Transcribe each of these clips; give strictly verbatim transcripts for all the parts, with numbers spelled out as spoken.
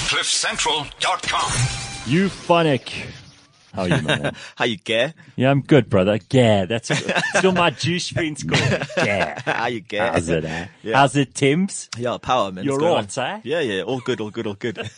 cliff central dot com. Euphonic. How are you, my man? How you get? Yeah, I'm good, brother. Yeah, that's still my juice friend's called. Yeah. How you get? How's it, eh? Yeah. How's it, Tim's? Yeah, power, man. You're What's going right, on? eh? Yeah, yeah, all good, all good, all good.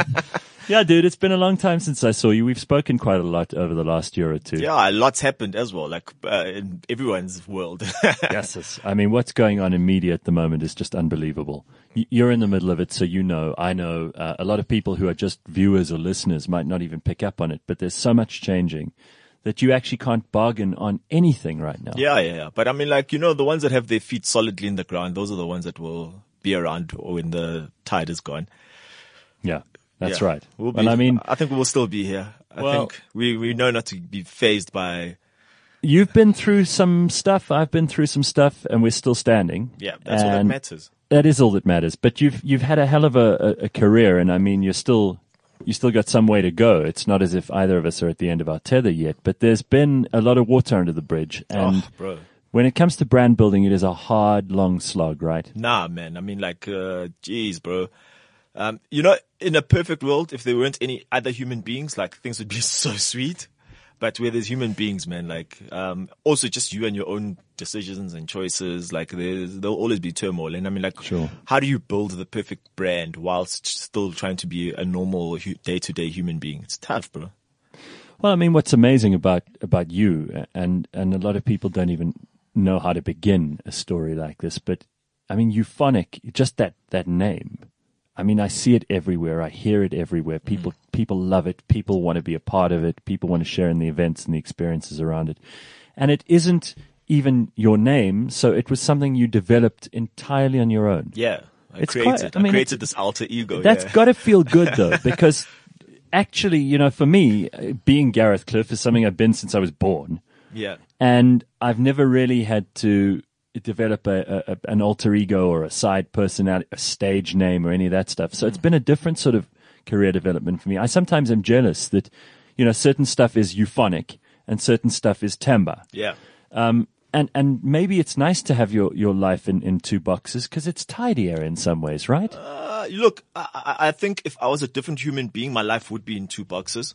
Yeah, dude, it's been a long time since I saw you. We've spoken quite a lot over the last year or two. Yeah, lots happened as well, like uh, in everyone's world. Yes, yes. I mean, what's going on in media at the moment is just unbelievable. Y- You're in the middle of it, so you know. I know uh, a lot of people who are just viewers or listeners might not even pick up on it, but there's so much changing that you actually can't bargain on anything right now. Yeah, yeah, yeah. But I mean, like, you know, the ones that have their feet solidly in the ground, those are the ones that will be around when the tide is gone. Yeah, that's Yeah. right. We'll and be, I mean, I think we will still be here. I Well- think we, we know not to be phased by, you've been through some stuff. I've been through some stuff, and we're still standing. yeah, that's all that And matters. That is all that matters. But you've you've had a hell of a, a, a career, and I mean, you're still you still got some way to go. It's not as if either of us are at the end of our tether yet. But there's been a lot of water under the bridge, and Oh, bro. when it comes to brand building, it is a hard, long slog, right? Nah, man. I mean, like, uh, geez, bro. Um, you know, in a perfect world, if there weren't any other human beings, like, things would be so sweet. But where there's human beings, man, like, um, also just you and your own decisions and choices, like, there's, there'll always be turmoil. And I mean, like, Sure. how do you build the perfect brand whilst still trying to be a normal hu- day-to-day human being? It's tough, bro. Well, I mean, what's amazing about about you, and and a lot of people don't even know how to begin a story like this, but I mean, Euphonic, just that that name. I mean, I see it everywhere. I hear it everywhere. People people love it. People want to be a part of it. People want to share in the events and the experiences around it. And it isn't even your name, so it was something you developed entirely on your own. Yeah. I It's created, quite- I I, mean, created this alter ego. That's yeah. got to feel good, though, because actually, you know, for me, uh, being Gareth Cliff is something I've been since I was born. Yeah. And I've never really had to develop a, a, an alter ego or a side personality, a stage name or any of that stuff. So it's been a different sort of career development for me. I sometimes am jealous that, you know, certain stuff is euphonic and certain stuff is timbre. Yeah. Um, and, and maybe it's nice to have your, your life in, in two boxes because it's tidier in some ways, right? Uh, look, I, I I think if I was a different human being, my life would be in two boxes.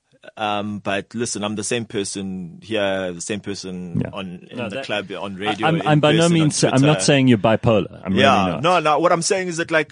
Um, but listen, I'm the same person here, the same person Yeah. on in No, the that- club, on radio. I'm, in I'm by no person, on means, I'm not Twitter. saying you're bipolar. I'm Yeah, really not. no, no. What I'm saying is that, like,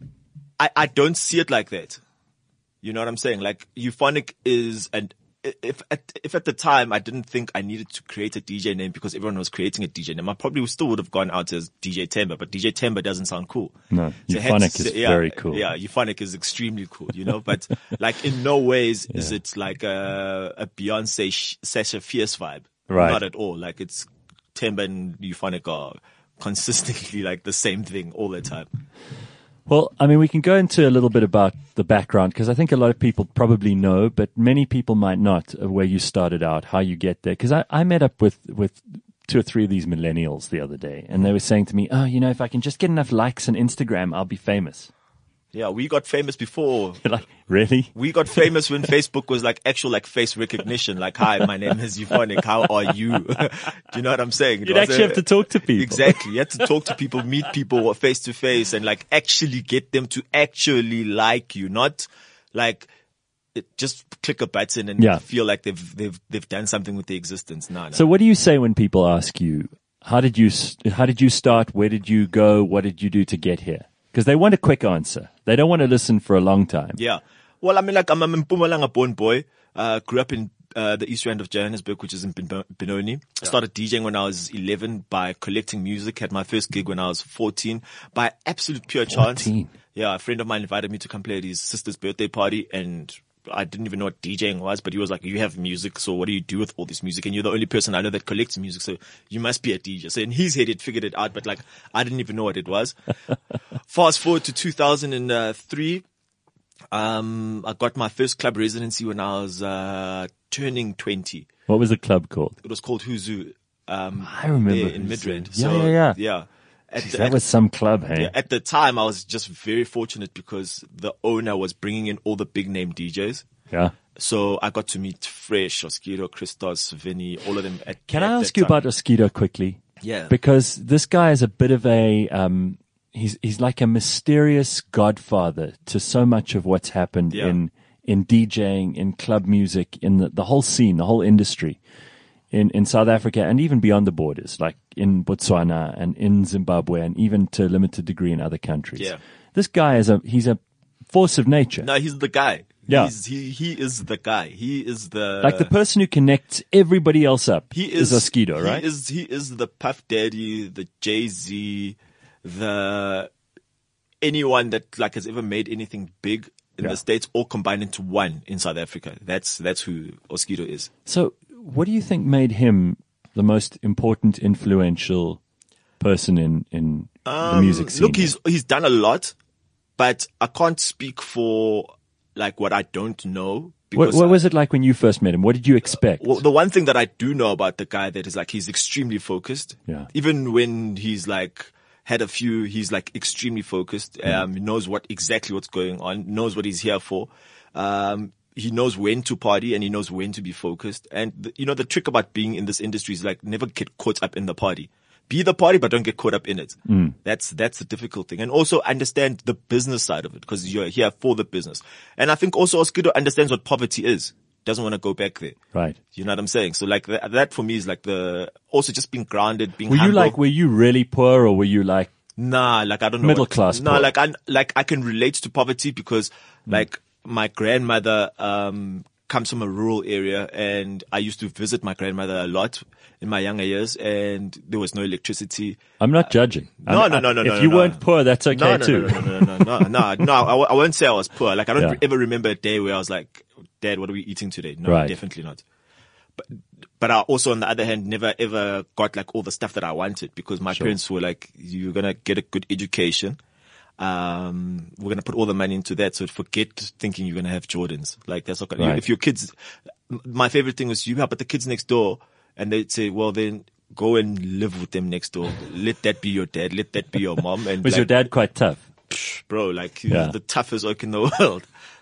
I, I don't see it like that. You know what I'm saying? Like, euphonic is an if at if at the time I didn't think I needed to create a D J name because everyone was creating a D J name, I probably still would have gone out as D J Temba, but D J Temba doesn't sound cool. No, So I had to euphonic say- is yeah, very cool. Yeah, euphonic is extremely cool, you know, but like in no ways is it like a, a Beyonce sh- Sasha Fierce vibe. Right. Not at all. Like it's Temba and euphonic are consistently like the same thing all the time. Well, I mean, we can go into a little bit about the background because I think a lot of people probably know, but many people might not, uh, where you started out, how you get there. Because I, I met up with, with two or three of these millennials the other day, and they were saying to me, oh, you know, if I can just get enough likes on Instagram, I'll be famous. Yeah, we got famous before. You're like, really? We got famous when Facebook was like actual like face recognition. Like, hi, my name is Euphonic. How are you? Do you know what I'm saying? It You'd was actually a- have to talk to people. Exactly. You had to talk to people, meet people face to face and like actually get them to actually like you, not like it, just click a button and Yeah. feel like they've, they've, they've done something with their existence. No, no. So what do you say when people ask you, how did you, s- how did you start? Where did you go? What did you do to get here? Because they want a quick answer. They don't want to listen for a long time. Yeah. Well, I mean, like, I'm a Mpumalanga born boy. Uh, grew up in, uh, the East Rand of Johannesburg, which is in Ben- Benoni. I started DJing when I was eleven by collecting music. Had my first gig when I was fourteen by absolute pure chance. fourteen? Yeah. A friend of mine invited me to come play at his sister's birthday party and I didn't even know what DJing was, but he was like, you have music, so what do you do with all this music? And you're the only person I know that collects music, so you must be a D J. So in his head, he'd figured it out, but like, I didn't even know what it was. Fast forward to two thousand three. Um, I got my first club residency when I was, uh, turning twenty. What was the club called? It was called Huzu. Um, I remember there in Huzu. Midrand. Yeah, So, yeah, yeah. yeah. At Jeez, the- that at- was some club, hey? yeah, at the time, I was just very fortunate because the owner was bringing in all the big name D Js. Yeah. So I got to meet Fresh, Oskido, Christos, Vinny, all of them. At, Can at I that ask you time. about Oskido quickly? Yeah. Because this guy is a bit of a, um, he's he's like a mysterious godfather to so much of what's happened Yeah. in in DJing, in club music, in the, the whole scene, the whole industry in, in South Africa and even beyond the borders, like in Botswana and in Zimbabwe and even to a limited degree in other countries. Yeah. This guy is a he's a force of nature. No, he's the guy. Yeah. He's, he he is the guy. He is the Like the person who connects everybody else up he is Oskido, right? He is he is the Puff Daddy, the Jay-Z, the anyone that like has ever made anything big in Yeah. the States all combined into one in South Africa. That's that's who Oskido is. So, what do you think made him the most important, influential person in in the music scene? Look, he's he's done a lot, but I can't speak for like what I don't know. What, what was it like when you first met him? What did you expect? Well, the one thing that I do know about the guy that is like he's extremely focused. Yeah. Even when he's like had a few, he's like extremely focused. Um, he knows what exactly what's going on, knows what he's here for. Um, he knows when to party and he knows when to be focused. And the, you know, the trick about being in this industry is like never get caught up in the party. Be the party, but don't get caught up in it. Mm. That's, that's the difficult thing. And also understand the business side of it because you're here for the business. And I think also Oskido understands what poverty is. Doesn't want to go back there. Right. You know what I'm saying? So like that, that for me is like the, also just being grounded, being Were you humble. like, were you really poor or were you like, Nah, like I don't know. Middle what- class No, poor. like I, like I can relate to poverty because Hmm. like my grandmother, um, comes from a rural area and I used to visit my grandmother a lot in my younger years and there was no electricity. I'm not judging. No, I'm- no, no, no, If no, you no. weren't poor, that's okay No, no, too. no, no, no, no, no, no, no, no, I, w- I won't say I was poor. Like I don't Yeah. ever remember a day where I was like, Dad, what are we eating today? No, Right. definitely not. But, but I also, on the other hand, never ever got like all the stuff that I wanted because my parents were like, you're going to get a good education. Um, we're going to put all the money into that. So forget thinking you're going to have Jordans. Like that's not going to, Right. if your kids, my favorite thing was you have, but the kids next door and they'd say, well, then go and live with them next door. Let that be your dad. Let that be your mom. And Was like, your dad quite tough? bro, like Yeah. the toughest oak in the world.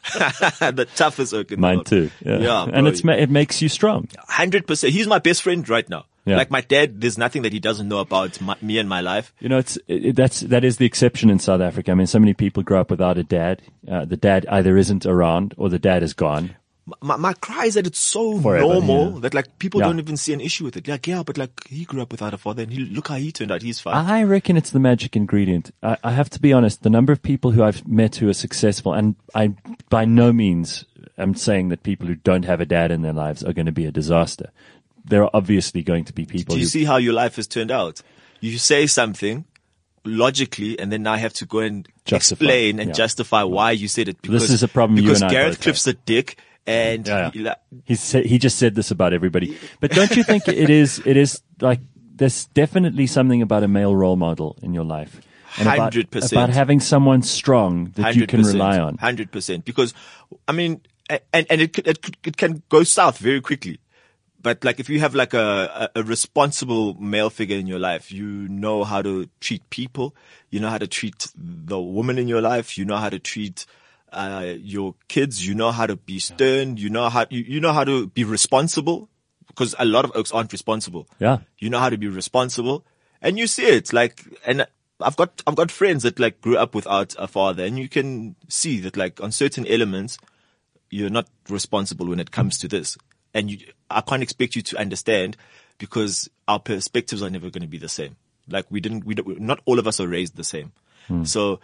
The toughest oak in the Mine world. too. Yeah. Yeah, and bro. it's ma- it makes you strong. Hundred percent. He's my best friend right now. Yeah. Like my dad, there's nothing that he doesn't know about my, me and my life. You know, it's it, that's that is the exception in South Africa. I mean, so many people grow up without a dad. Uh, the dad either isn't around or the dad is gone. My, my cry is that it's so Forever, normal yeah. that like people Yeah. don't even see an issue with it. Like, yeah, but like he grew up without a father and he, look how he turned out. He's fine. I reckon it's the magic ingredient. I, I have to be honest. The number of people who I've met who are successful, and I by no means am saying that people who don't have a dad in their lives are going to be a disaster. There are obviously going to be people Do you who see how your life has turned out? You say something logically and then now I have to go and Justify. explain and Yeah. justify why you said it. Because, is a problem you because and I Gareth both Cliff's a dick and Yeah, he, yeah. like, He said, he just said this about everybody. But don't you think it is, it is like, there's definitely something about a male role model in your life. And about- one hundred percent. About having someone strong that you can rely on. one hundred percent. Because, I mean, a- and, and it, could, it, could, it can go south very quickly. But like if you have like a, a, a responsible male figure in your life, you know how to treat people. You know how to treat the woman in your life. You know how to treat uh, your kids. You know how to be stern. You know how, you, you know how to be responsible because a lot of oaks aren't responsible. Yeah. You know how to be responsible and you see it like, and I've got, I've got friends that like grew up without a father and you can see that like on certain elements, you're not responsible when it comes to this. And you, I can't expect you to understand because our perspectives are never going to be the same. Like we didn't, we don't, not all of us are raised the same. So,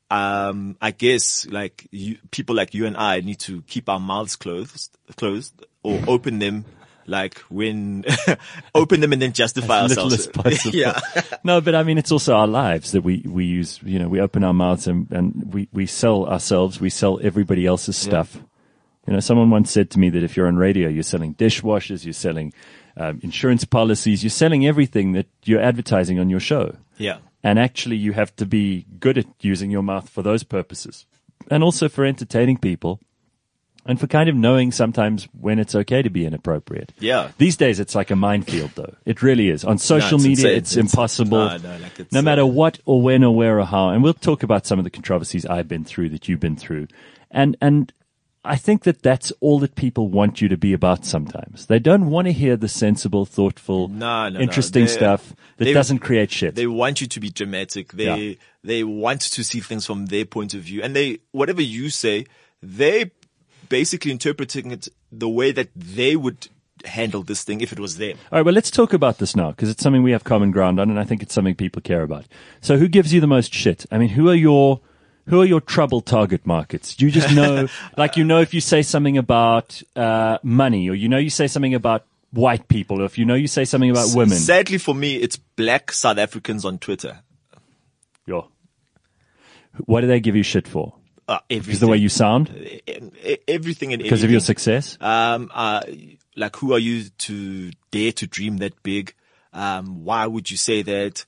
um, I guess like you, people like you and I need to keep our mouths closed, closed or open them like when, open them and then justify As little ourselves. as possible. Yeah. No, but I mean, it's also our lives that we, we use, you know, we open our mouths and, and we, we sell ourselves, we sell everybody else's stuff. You know, someone once said to me that if you're on radio, you're selling dishwashers, you're selling um, insurance policies, you're selling everything that you're advertising on your show. Yeah. And actually, you have to be good at using your mouth for those purposes. And also for entertaining people. And for kind of knowing sometimes when it's okay to be inappropriate. Yeah. These days, it's like a minefield, though. It really is. On social it's media, insane. it's, It's- impossible. no, no, like it's, no matter uh, what or when or where or how. And we'll talk about some of the controversies I've been through that you've been through. And, and I think that that's all that people want you to be about sometimes. They don't want to hear the sensible, thoughtful, No, no, interesting no. stuff that they- doesn't create shit. They want you to be dramatic. They Yeah. they want to see things from their point of view, and they whatever you say, they basically interpreting it the way that they would handle this thing if it was them. All right, well, let's talk about this now because it's something we have common ground on, and I think it's something people care about. So, who gives you the most shit? I mean, who are your who are your trouble target markets? Do you just know, like, you know, if you say something about uh, money, or you know, you say something about white people, or if you know, you say something about women? Sadly for me, it's black South Africans on Twitter. Yeah. What do they give you shit for? Uh, Because the way you sound? E- everything and Because of your success? Um, uh, like, who are you to dare to dream that big? Um, why would you say that?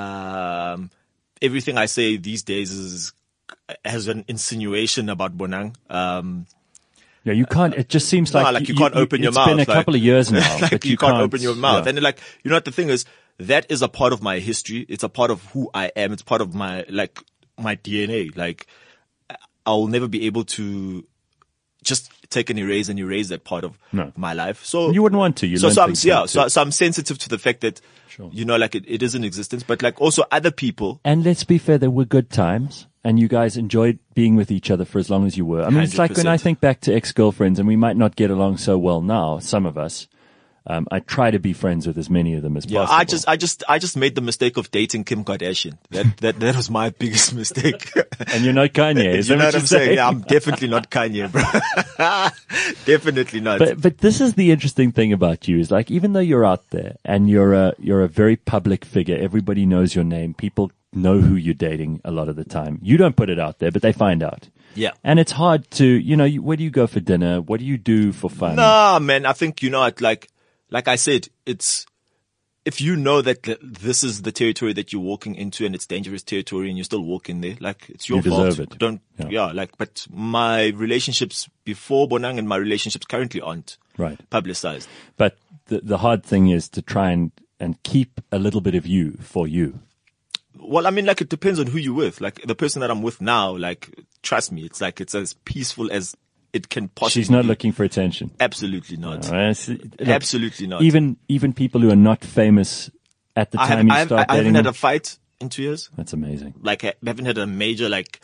Um, everything I say these days is has an insinuation about Bonang. Um, Yeah, you can't. It just seems no, like, like you, can't open your it's mouth. been a like, couple of years now. like but you, you can't, open your mouth. yeah. And like, you know what the thing is? That is a part of my history. It's a part of who I am. It's part of my, like, my D N A. Like, I'll never be able to just take and erase and erase that part of No. my life. So You wouldn't want to. You so, learn so I'm, things yeah, like so, that. so I'm sensitive to the fact that, Sure. you know, like it, it is in existence, but like also other people. And let's be fair, there were good times, and you guys enjoyed being with each other for as long as you were. I mean, it's like when I one hundred percent. think back to ex-girlfriends, and we might not get along so well now, some of us. Um, I try to be friends with as many of them as Yeah, possible. I just, I just, I just made the mistake of dating Kim Kardashian. That, that, that was my biggest mistake. And you're not Kanye, is you that know what what you're I'm saying? saying? Yeah, I'm definitely not Kanye, bro. Definitely not. But but this is the interesting thing about you is like even though you're out there and you're a you're a very public figure, everybody knows your name, people know who you're dating a lot of the time. You don't put it out there, but they find out. Yeah. And it's hard to, you know, you- where do you go for dinner? What do you do for fun? Nah, man, I think, you know, what, like, like I said, it's, if you know that th- this is the territory that you're walking into and it's dangerous territory and you're still walking there, like, it's your You fault. deserve it. Don't, Yeah. yeah. like, but my relationships before Bonang and my relationships currently aren't Right. publicized. But the the hard thing is to try and and keep a little bit of you for you. Well, I mean, like, it depends on who you're with. Like, the person that I'm with now, like, trust me, it's like, it's as peaceful as it can possibly She's not be. looking for attention. Absolutely not. All right? So, look, Absolutely not. Even even people who are not famous at the I, time have, you I, have, start I haven't dating had them, a fight in two years. that's amazing. Like, I haven't had a major, like,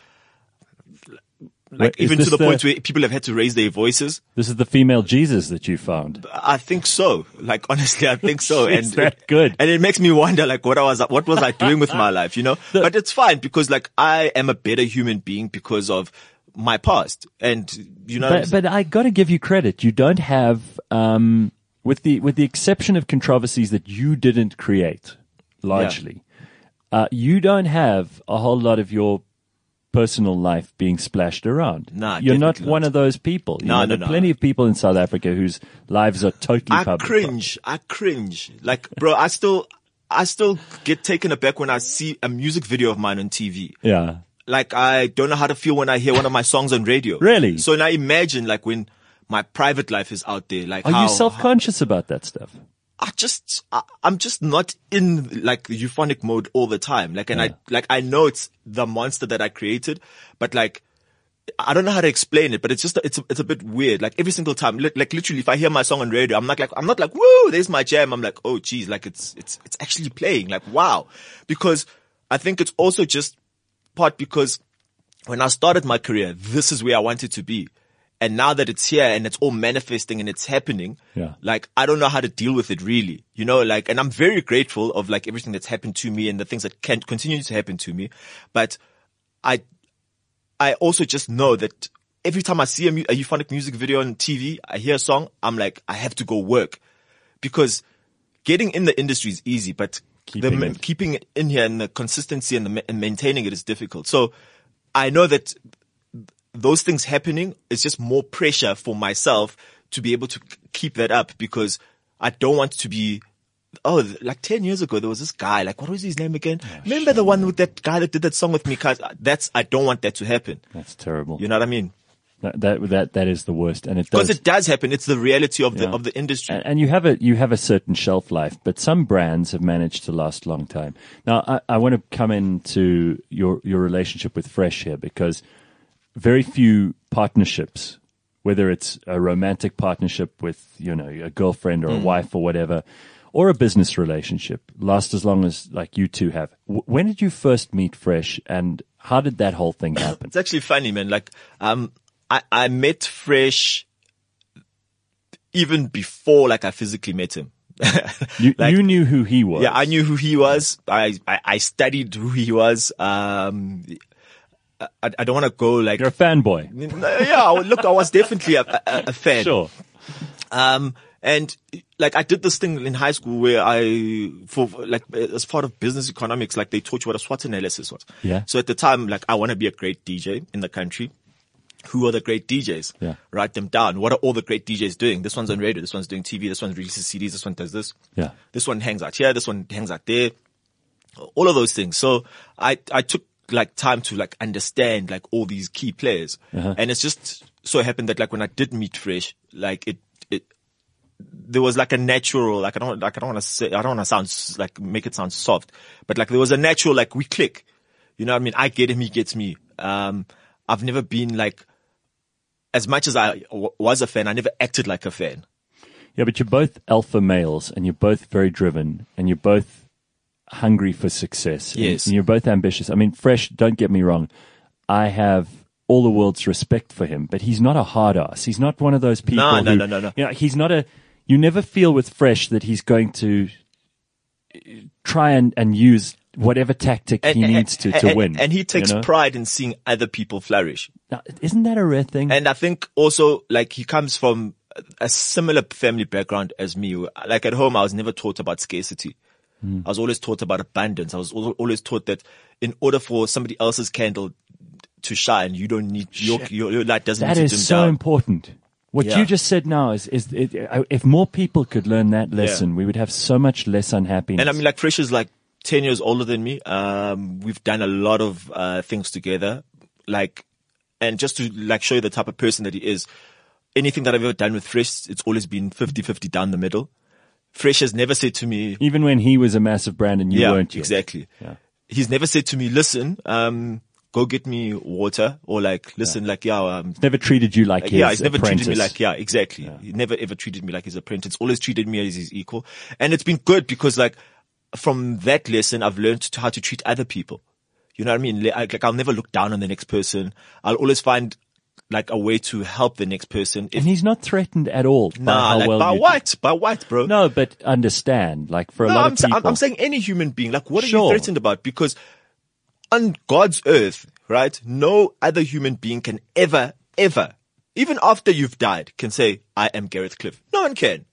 Wait, like is even to this the, the- point where people have had to raise their voices. This is the female Jesus that you found. I think so. Like, honestly, I think so. Is and that it, good? And it makes me wonder, like, what I was, what was I doing with my life, you know? But it's fine because, like, I am a better human being because of my past. And, you know, what I'm But, saying? but I got to give you credit. You don't have, um, with the with the exception of controversies that you didn't create, largely, uh, you don't have a whole lot of your personal life being splashed around. Nah, You're not definitely one not. of those people. You No, know, no, there are no. plenty of people in South Africa whose lives are totally I public. cringe. I cringe. Like, bro, I still, I still get taken aback when I see a music video of mine on T V. Yeah. Like, I don't know how to feel when I hear one of my songs on radio. Really? So now imagine, like, when my private life is out there, like, Are how, you self-conscious about that stuff? I just, I, I'm just not in like euphonic mode all the time. Like, and I, like, I know it's the monster that I created, but like, I don't know how to explain it, but it's just, it's, it's a bit weird. Like every single time, li- like literally, if I hear my song on radio, I'm not like, I'm not like, woo, there's my jam. I'm like, oh geez, like it's, it's, it's actually playing. Like, wow. Because I think it's also just part because when I started my career, this is where I wanted to be. And now that it's here and it's all manifesting and it's happening, Yeah. like, I don't know how to deal with it really, you know, like, and I'm very grateful of like everything that's happened to me and the things that can continue to happen to me. But I, I also just know that every time I see a, mu- a euphonic music video on T V, I hear a song, I'm like, I have to go work because getting in the industry is easy, but Keeping the, it. keeping it in here and the consistency and, the, ma- and maintaining it is difficult. So I know that those things happening is just more pressure for myself to be able to k- keep that up because I don't want to be, oh, th- like ten years ago, there was this guy, like, what was his name again? Remember the one with that guy that did that song with me? Cause that's, I don't want that to happen. That's terrible. You know what I mean? That, that that that is the worst, and it Because does. it does happen. It's the reality of the, Yeah. of the industry. And, and you have a you have a certain shelf life, but some brands have managed to last a long time. Now, I, I want to come into your your relationship with Fresh here because very few partnerships whether it's a romantic partnership with, you know, a girlfriend or a wife or whatever, or a business relationship, last as long as like you two have. W- when did you first meet Fresh, and how did that whole thing happen? It's actually funny, man. Like, um, I, I met Fresh even before, like, I physically met him. You, like, you knew who he was. Yeah, I knew who he was. I, I, I studied who he was. Um, I, I don't want to go like, You're a fanboy. yeah, look, I was definitely a, a, a fan. Sure. Um, and like I did this thing in high school where I, for like as part of business economics, like they taught you what a SWOT analysis was. Yeah. So at the time, like I want to be a great D J in the country. Who are the great D Js? Yeah. Write them down. What are all the great D Js doing? This one's on radio. This one's doing T V. This one releases C Ds. This one does this. Yeah. This one hangs out here. This one hangs out there. All of those things. So I, I took like time to like understand like all these key players. Uh-huh. And it's just so happened that like when I did meet Fresh, like it, it, there was like a natural, like I don't, like I don't want to say, I don't want to sound s- like make it sound soft, but like there was a natural, like we click. You know what I mean? I get him. He gets me. Um, I've never been like, as much as I w- was a fan, I never acted like a fan. Yeah, but you're both alpha males, and you're both very driven, and you're both hungry for success. and- Yes. And you're both ambitious. I mean, Fresh, don't get me wrong. I have all the world's respect for him, but he's not a hard ass. He's not one of those people No, no, who, no, no, no. You know, he's not a, you never feel with Fresh that he's going to try and, and use whatever tactic he needs to, to and, win. And he takes you know? pride in seeing other people flourish. Now, isn't that a rare thing? And I think also like he comes from a similar family background as me. Like at home, I was never taught about scarcity. Mm. I was always taught about abundance. I was al- always taught that in order for somebody else's candle to shine, you don't need your, your, your light doesn't That need to is dim so down. important. What Yeah. you just said now is, is it, if more people could learn that lesson, we would have so much less unhappiness. And I mean, like Fresh is like ten years older than me. Um, we've done a lot of, uh, things together. Like, and just to like show you the type of person that he is, anything that I've ever done with Fresh, it's always been fifty-fifty down the middle. Fresh has never said to me, Even when he was a massive brand and you yeah, weren't yet. exactly. Yeah. He's never said to me, listen, um, go get me water, or like, listen, like, yeah, um, Never treated you like his yeah, he's never apprentice. treated me like, yeah, exactly. He never ever treated me like his apprentice. Always treated me as his equal. And it's been good because like from that lesson, I've learned to how to treat other people. You know what I mean? Like, like I'll never look down on the next person. I'll always find like a way to help the next person. If, And he's not threatened at all by nah, how like well by you do. what? By what, bro? No, but understand, like for a No, lot I'm, of sa- people. I'm, I'm saying any human being. Like, what are Sure. you threatened about? Because on God's earth, right, no other human being can ever, ever, even after you've died, can say, I am Gareth Cliff. No one can.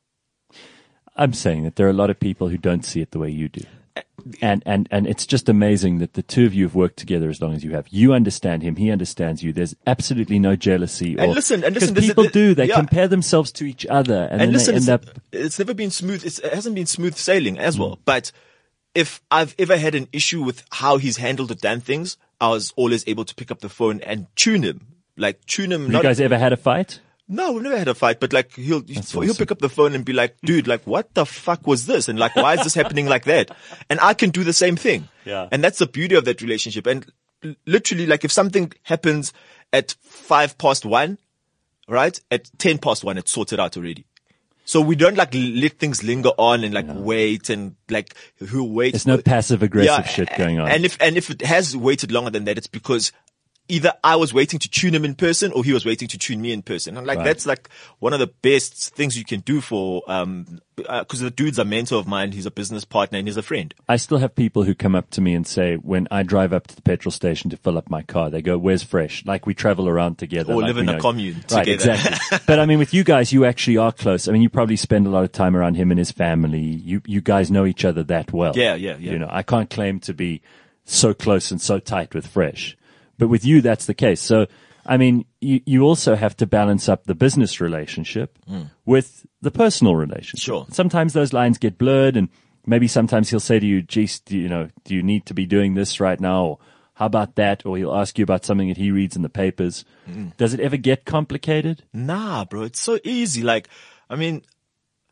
I'm saying that there are a lot of people who don't see it the way you do. And, and, and it's just amazing that the two of you have worked together as long as you have. You understand him. He understands you. There's absolutely no jealousy. Or, And listen, and listen, because this- people this- do. They yeah. compare themselves to each other, and, And then listen, they it's, end up. it's never been smooth. It's, it hasn't been smooth sailing as Mm. well. But if I've ever had an issue with how he's handled or done things, I was always able to pick up the phone and tune him. Like, tune him. You not, guys ever had a fight? No, we've never had a fight, but like he'll he'll awesome. pick up the phone and be like, "Dude, like what the fuck was this?" And like, why is this happening like that? And I can do the same thing. Yeah. And that's the beauty of that relationship. And l- literally, like if something happens at five past one, right? At ten past one, it's sorted out already. So we don't like let things linger on and like wait and like who waits. There's no passive aggressive shit going on. And if and if it has waited longer than that, it's because either I was waiting to tune him in person or he was waiting to tune me in person. And like, Right. that's like one of the best things you can do for, um, uh, cause the dude's a mentor of mine. He's a business partner and he's a friend. I still have people who come up to me and say, when I drive up to the petrol station to fill up my car, they go, "Where's Fresh?" Like we travel around together. Or like live we in a know- commune Right, together. exactly. But I mean, with you guys, you actually are close. I mean, you probably spend a lot of time around him and his family. You, you guys know each other that well. Yeah, yeah, yeah. You know, I can't claim to be so close and so tight with Fresh. But with you, that's the case. So, I mean, you, you also have to balance up the business relationship with the personal relationship. Sure. Sometimes those lines get blurred, and maybe sometimes he'll say to you, "Geez, do you know, do you need to be doing this right now?" Or "How about that?" Or he'll ask you about something that he reads in the papers. Does it ever get complicated? Nah, bro, it's so easy. Like, I mean,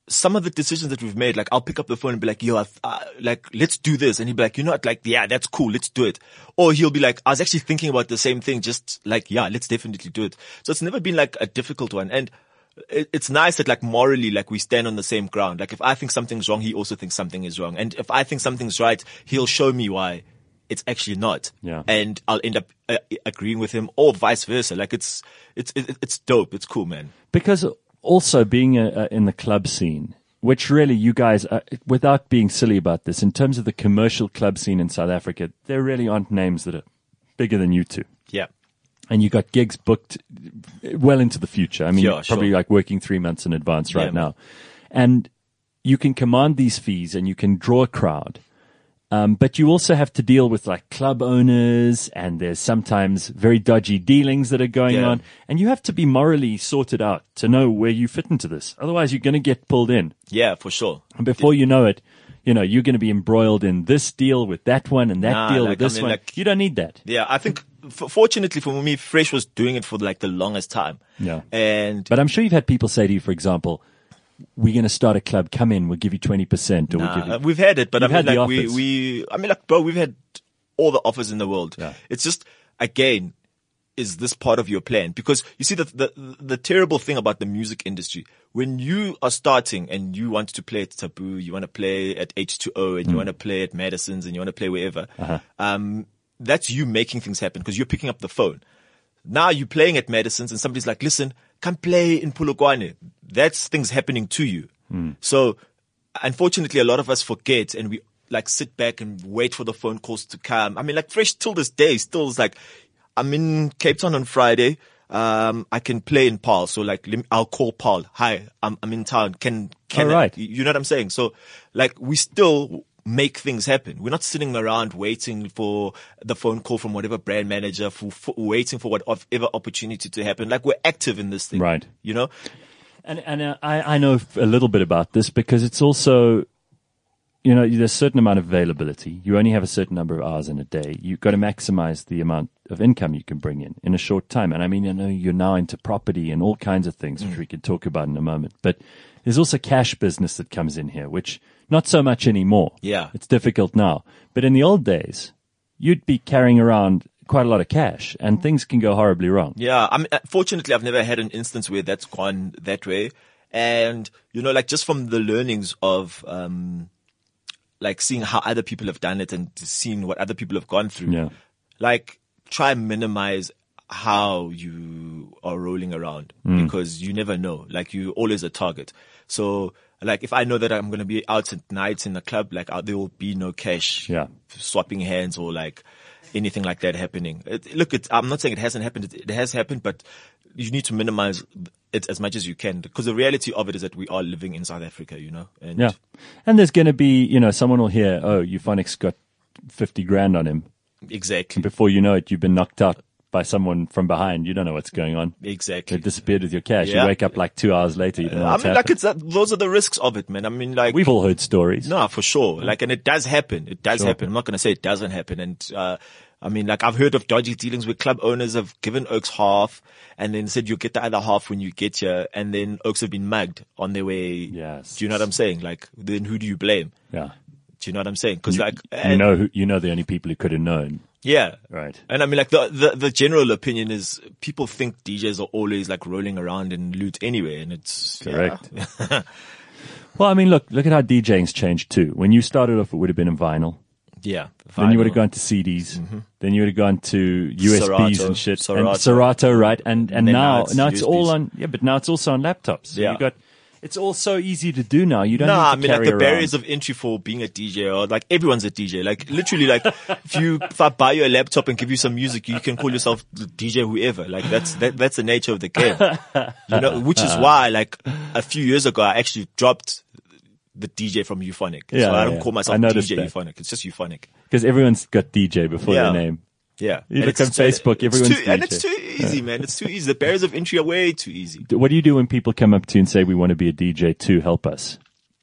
some of the decisions that we've made, like I'll pick up the phone and be like, yo, I've, uh, like, let's do this. And he'll be like, you know what? Like, yeah, that's cool. Let's do it. Or he'll be like, I was actually thinking about the same thing. Just like, yeah, let's definitely do it. So it's never been like a difficult one. And it, it's nice that like morally, like we stand on the same ground. Like if I think something's wrong, he also thinks something is wrong. And if I think something's right, he'll show me why it's actually not. Yeah. And I'll end up uh, agreeing with him or vice versa. Like it's, it's, it, it's dope. It's cool, man. Because also being a, a, in the club scene, which really you guys, are, without being silly about this, in terms of the commercial club scene in South Africa, there really aren't names that are bigger than you two. Yeah. And you got gigs booked well into the future. I mean, Yeah, probably sure. like working three months in advance right Yeah, man. now. And you can command these fees and you can draw a crowd. Um, but you also have to deal with like club owners, and there's sometimes very dodgy dealings that are going Yeah. on, and you have to be morally sorted out to know where you fit into this. Otherwise, you're going to get pulled in, Yeah, for sure. and before you know it, you know you're going to be embroiled in this deal with that one and that Nah, deal like, with this I mean, one. like- You don't need that. Yeah, I think f- fortunately for me, Fresh was doing it for like the longest time. Yeah. And But I'm sure you've had people say to you, for example, "We're going to start a club. Come in. We'll give you twenty percent." Or we'll give Nah, you. we've had it, but You've I mean, had the like we, offers. we, I mean, like, bro, we've had all the offers in the world. Yeah. It's just, again, is this part of your plan? Because you see, the, the the terrible thing about the music industry, when you are starting and you want to play at Taboo, you want to play at H two O, and you want to play at Madison's, and you want to play wherever, Uh-huh. um, that's you making things happen because you're picking up the phone. Now you're playing at Madison's, and somebody's like, "Listen, come play in Polokwane." That's things happening to you. So, unfortunately, a lot of us forget, and we like sit back and wait for the phone calls to come. I mean, like Fresh till this day still is like, I'm in Cape Town on Friday. Um, I can play in Paul. So like, lem- I'll call Paul. Hi, I'm, I'm in town. Can, can, All right. I, you know what I'm saying? So like, we still make things happen. We're not sitting around waiting for the phone call from whatever brand manager, for, for waiting for whatever opportunity to happen. Like we're active in this thing. Right. You know? And and uh, I I know a little bit about this because it's also, you know, there's a certain amount of availability. You only have a certain number of hours in a day. You've got to maximize the amount of income you can bring in in a short time. And I mean, I know you're now into property and all kinds of things, which we can talk about in a moment. But there's also cash business that comes in here, which not so much anymore. Yeah. It's difficult now. But in the old days, you'd be carrying around quite a lot of cash, and things can go horribly wrong. Yeah, I mean, fortunately, I've never had an instance where that's gone that way. And, you know, like just from the learnings of, um, like seeing how other people have done it and seeing what other people have gone through, Yeah. like try and minimize how you are rolling around because you never know. Like you always a target. So like if I know that I'm going to be out at night in the club, like uh, there will be no cash Yeah. swapping hands or like anything like that happening. It, look, it, I'm not saying it hasn't happened. It, it has happened, but you need to minimize it as much as you can because the reality of it is that we are living in South Africa, you know? And Yeah. And there's going to be, you know, someone will hear, oh, Euphonics got fifty grand on him. exactly. Before you know it, you've been knocked out by someone from behind. You don't know what's going on. Exactly. It disappeared with your cash. Yeah. You wake up like two hours later. You don't know I what's mean, like happened. it's that, those are the risks of it, man. I mean, like We've all heard stories. no, for sure. Like, and it does happen. It does Sure. happen. I'm not going to say it doesn't happen. And, uh, I mean, like I've heard of dodgy dealings where club owners have given Oaks half and then said you'll get the other half when you get here. And then Oaks have been mugged on their way. Yes. Do you know what I'm saying? Like, then who do you blame? Yeah. Do you know what I'm saying? Cause You, like, you and- know, who, you know the only people who could have known. yeah. Right. And I mean, like the, the, the general opinion is people think D Js are always like rolling around in loot anyway. And it's Correct. yeah. Well, I mean, look, look at how DJing's changed too. When you started off, it would have been in vinyl. Yeah. Then you would have Vinyl. gone to C Ds. Then you would have gone to U S Bs Serato. and shit. Serato. And Serato, right? And and And then now now it's now it's all U S Bs. on. Yeah, but now it's also on laptops. So Yeah. you got. It's all so easy to do now. You don't No, need to I mean like carry the around. barriers of entry for being a D J or like everyone's a D J. Like literally like if you, if I buy you a laptop and give you some music, you can call yourself D J whoever. Like that's, that, that's the nature of the game. You know, which is why like a few years ago, I actually dropped the D J from Euphonic. Yeah, so I don't yeah. call I myself D noticed J that. Euphonic. It's just Euphonic. Because everyone's got D J before Yeah. their name. Yeah. You And look on it's- Facebook, it's everyone's too, and D J. it's too easy, man. It's too easy. The barriers of entry are way too easy. What do you do when people come up to you and say, we want to be a D J too, help us?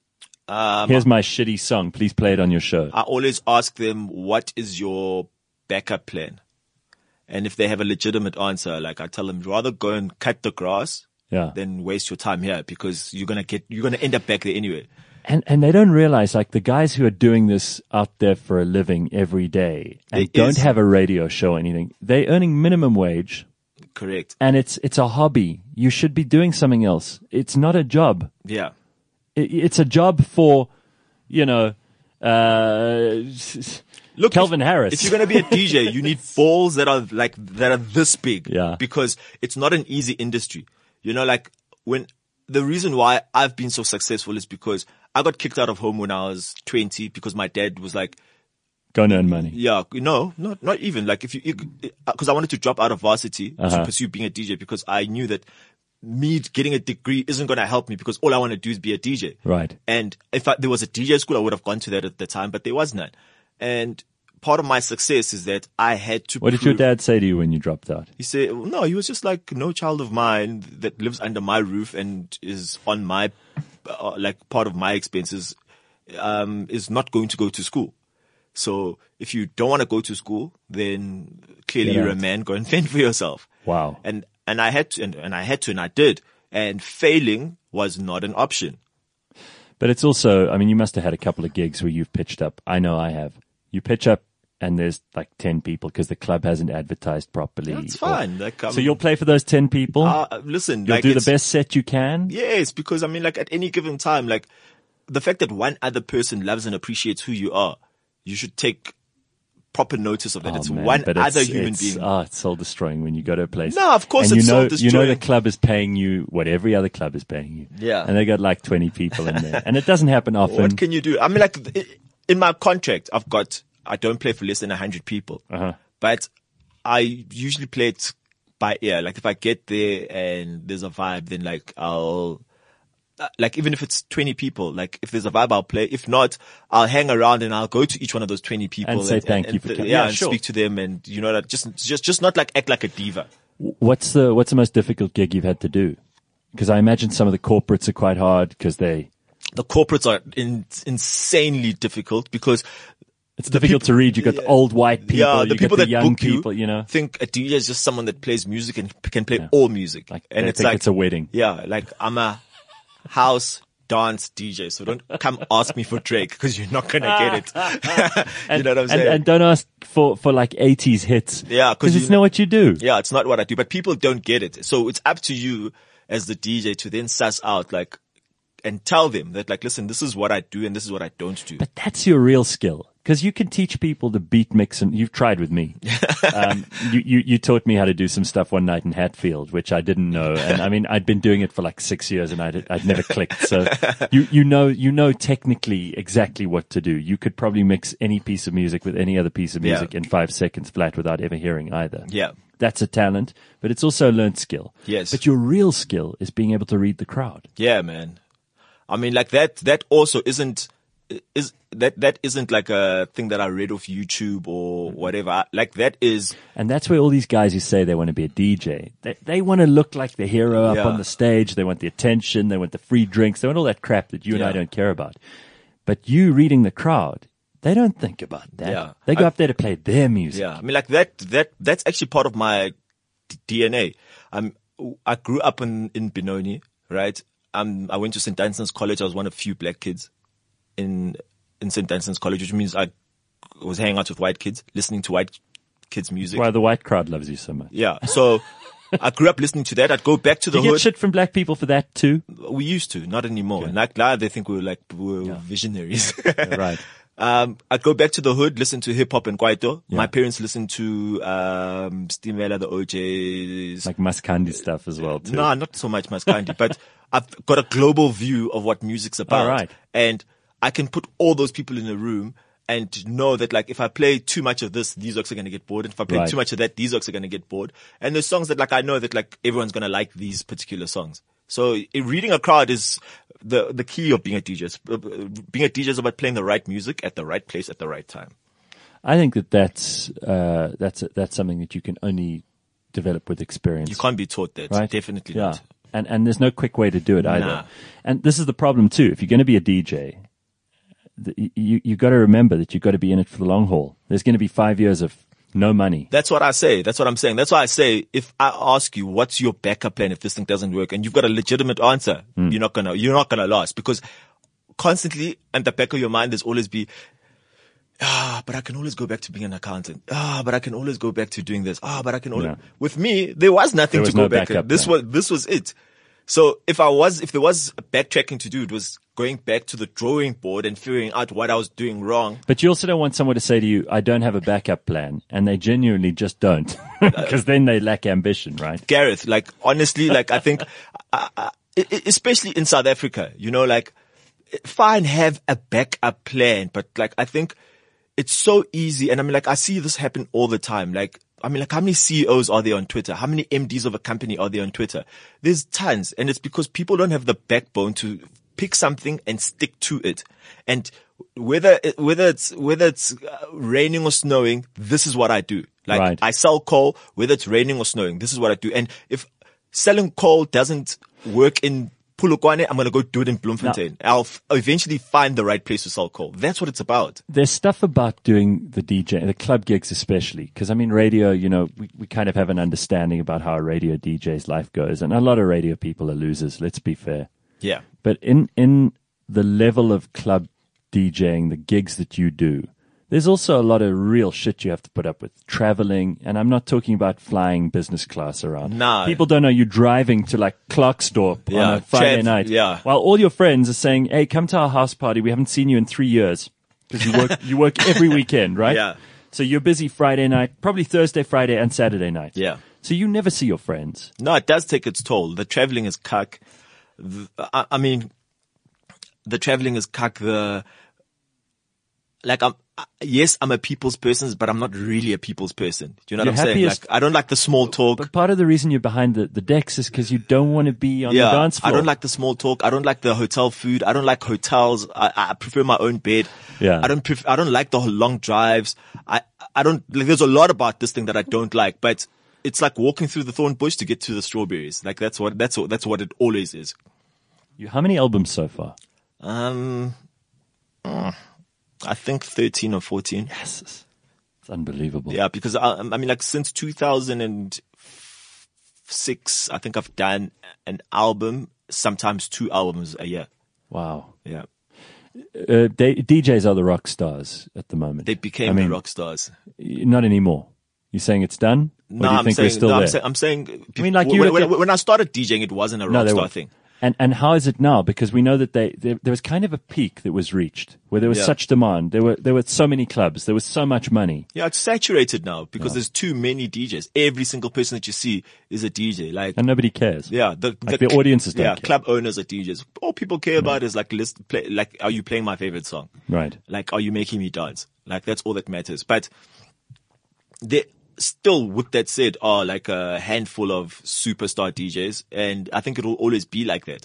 Um, Here's my shitty song. Please play it on your show. I always ask them, what is your backup plan? And if they have a legitimate answer, like I tell them, rather go and cut the grass Yeah. than waste your time here because you're gonna get you're gonna end up back there anyway. And and they don't realize, like, the guys who are doing this out there for a living every day and There don't is- have a radio show or anything, they're earning minimum wage, Correct. and it's it's a hobby. You should be doing something else. It's not a job. Yeah. It, it's a job for, you know, uh, Look, Calvin if, Harris. If you're gonna be a D J, you need balls that are like that are this big. Yeah. Because it's not an easy industry. You know, like when the reason why I've been so successful is because I got kicked out of home when I was twenty because my dad was like, Go and earn money. yeah, no, not not even like if you because I wanted to drop out of varsity Uh-huh. to pursue being a D J because I knew that me getting a degree isn't going to help me because all I want to do is be a D J. Right. And if I, there was a D J school, I would have gone to that at the time, but there was none. And part of my success is that I had to. What did your prove- dad say to you when you dropped out? He said, no, he was just like, no child of mine that lives under my roof and is on my, uh, like part of my expenses, um, is not going to go to school. So if you don't want to go to school, then clearly Get you're out. a man. Go and fend for yourself. Wow. And, and I had to, and, and I had to, and I did. And failing was not an option. But it's also, I mean, you must have had a couple of gigs where you've pitched up. I know I have. You pitch up and there's like ten people because the club hasn't advertised properly. That's or- fine. Like, um, so you'll play for those ten people? uh, listen, you'll like do the it's- best set you can? Yes, because I mean, like at any given time, like the fact that one other person loves and appreciates who you are, you should take proper notice of that. Oh, it's man, one but other it's, human it's, being. Oh, it's soul destroying when you go to a place. No, of course and it's you know, soul You know the destroying. club is paying you what every other club is paying you. Yeah. And they got like twenty people in there. And it doesn't happen often. What can you do? I mean, like in my contract, I've got, I don't play for less than a hundred people, Uh-huh. but I usually play it by ear. Like if I get there and there's a vibe, then like I'll, uh, like even if it's twenty people, like if there's a vibe, I'll play. If not, I'll hang around and I'll go to each one of those twenty people And say thank you for th- coming. yeah, Yeah, and sure. speak to them, and you know that just just just not like act like a diva. What's the what's the most difficult gig you've had to do? Because I imagine some of the corporates are quite hard because they The corporates are in, insanely difficult because it's difficult to read. You got the old white people, yeah, the you people got the that young book you people. You know, think a D J is just someone that plays music and p- can play all music, like and they it's think like it's a wedding. yeah, like I'm a house dance D J, so don't come ask me for Drake because you're not gonna get it. you know what I'm And, saying? and don't ask for, for like eighties hits. Yeah, 'cause because you it's know- not what you do. Yeah, it's not what I do, but people don't get it. So it's up to you as the D J to then suss out like, and tell them that like, listen, this is what I do and this is what I don't do. But that's your real skill. Because you can teach people to beat mix, and you've tried with me. Um, you, you, you taught me how to do some stuff one night in Hatfield, which I didn't know. And I mean, I'd been doing it for like six years and I'd, I'd never clicked. So you, you know, you know technically exactly what to do. You could probably mix any piece of music with any other piece of Yeah. music in five seconds flat without ever hearing either. Yeah. That's a talent, but it's also a learned skill. Yes. But your real skill is being able to read the crowd. Yeah, man. I mean, like that, that also isn't, is, that, that isn't like a thing that I read off YouTube or whatever. Like that is, And that's where all these guys who say they want to be a D J, they, they want to look like the hero up Yeah. on the stage. They want the attention. They want the free drinks. They want all that crap that you and I Yeah. don't care about. But you reading the crowd, they don't think about that. Yeah. They go I- up there to play their music. yeah. I mean, like that, that, that's actually part of my d- D N A. I'm, I grew up in, in Benoni, right? Um, I went to Saint Dunstan's College. I was one of few black kids in, in Saint Dunstan's College, which means I was hanging out with white kids, listening to white kids' music. Why the white crowd loves you so much. Yeah. So I grew up listening to that. I'd go back to the You get hood. shit from black people for that too? We used to, not anymore. Like now they think we were like, we were visionaries. Right. Um, I'd go back to the hood, listen to hip hop and kwaito. My parents listened to, um, Stimela, the O Js. Like Maskandi stuff as well too. No, not so much Maskandi, but I've got a global view of what music's about. All right. And I can put all those people in a room and know that like if I play too much of this, these oaks are going to get bored. And if I play Right. too much of that, these oaks are going to get bored. And there's songs that like I know that like everyone's going to like these particular songs. So i- reading a crowd is the, the key of being a D J. Uh, Being a D J is about playing the right music at the right place at the right time. I think that that's, uh, that's, that's something that you can only develop with experience. You can't be taught that. Right? Definitely yeah. not. And and there's no quick way to do it either. Nah. And this is the problem too. If you're going to be a D J, the, you you got to remember that you've got to be in it for the long haul. There's going to be five years of No money. That's what I say. That's what I'm saying. That's why I say, if I ask you, what's your backup plan if this thing doesn't work, and you've got a legitimate answer, mm. you're not gonna, you're not gonna last, because constantly at the back of your mind, there's always be, ah, but I can always go back to being an accountant. Ah, but I can always go back to doing this. Ah, but I can always, yeah. with me, there was nothing there was to go no back to. This was, this was it. So if I was, if there was a backtracking to do, it was going back to the drawing board and figuring out what I was doing wrong. But you also don't want someone to say to you, I don't have a backup plan. And they genuinely just don't. Because then they lack ambition, right? Gareth, like, honestly, like, I think, uh, uh, especially in South Africa, you know, like, fine, have a backup plan, but like, I think it's so easy. And I mean, like, I see this happen all the time. Like, I mean, like, how many C E Os are there on Twitter? How many M Ds of a company are there on Twitter? There's tons. And it's because people don't have the backbone to pick something and stick to it. And whether, whether it's, whether it's raining or snowing, this is what I do. Like, right. I sell coal, whether it's raining or snowing, this is what I do. And if selling coal doesn't work in Polokwane, I'm going to go do it in Bloemfontein. Now, I'll f- eventually find the right place to sell coal. That's what it's about. There's stuff about doing the D J, the club gigs especially, because I mean, radio, you know, we, we kind of have an understanding about how a radio D J's life goes, and a lot of radio people are losers, let's be fair. Yeah. But in, in the level of club DJing, the gigs that you do, there's also a lot of real shit you have to put up with. Traveling, and I'm not talking about flying business class around. No. People don't know you're driving to like Klerksdorp Yeah, on a Friday Trev, night. yeah. While all your friends are saying, hey, come to our house party. We haven't seen you in three years. Because you work, you work every weekend, right? Yeah. So you're busy Friday night, probably Thursday, Friday, and Saturday night. Yeah. So you never see your friends. No, it does take its toll. The traveling is cuck. The, I, I mean, the traveling is cuck. The, like, I'm, yes, I'm a people's person, but I'm not really a people's person. Do you know You're what I'm happiest- saying? Like, I don't like the small talk. But part of the reason you're behind the, the decks is because you don't want to be on yeah, the dance floor. I don't like the small talk. I don't like the hotel food. I don't like hotels. I, I prefer my own bed. Yeah. I don't pref- I don't like the long drives. I, I don't, like, there's a lot about this thing that I don't like, but it's like walking through the thorn bush to get to the strawberries. Like, that's what, that's what, that's what it always is. You, how many albums so far? Um, uh, I think thirteen or fourteen. Yes. It's unbelievable. Yeah, because I, I mean, like, since two thousand six, I think I've done an album, sometimes two albums a year. Wow. Yeah. Uh, they, D Js are the rock stars at the moment. They became I mean, the rock stars. Not anymore. You're saying it's done? Or No, do you I'm think saying, we're still no, there? I'm, say, I'm saying, I mean, like, you when, look when, at- when I started DJing, it wasn't a rock they star were. thing. And and how is it now? Because we know that they there, there was kind of a peak that was reached where there was Yeah. such demand. There were there were so many clubs. There was so much money. Yeah, it's saturated now because there's too many D Js. Every single person that you see is a D J. Like, And nobody cares. yeah, the, Like, the audiences don't yeah, care. club owners are D Js. All people care about is like, list, play, like, are you playing my favorite song? Right. Like, are you making me dance? Like, that's all that matters. But there still, with that said, are like a handful of superstar D Js, and I think it will always be like that.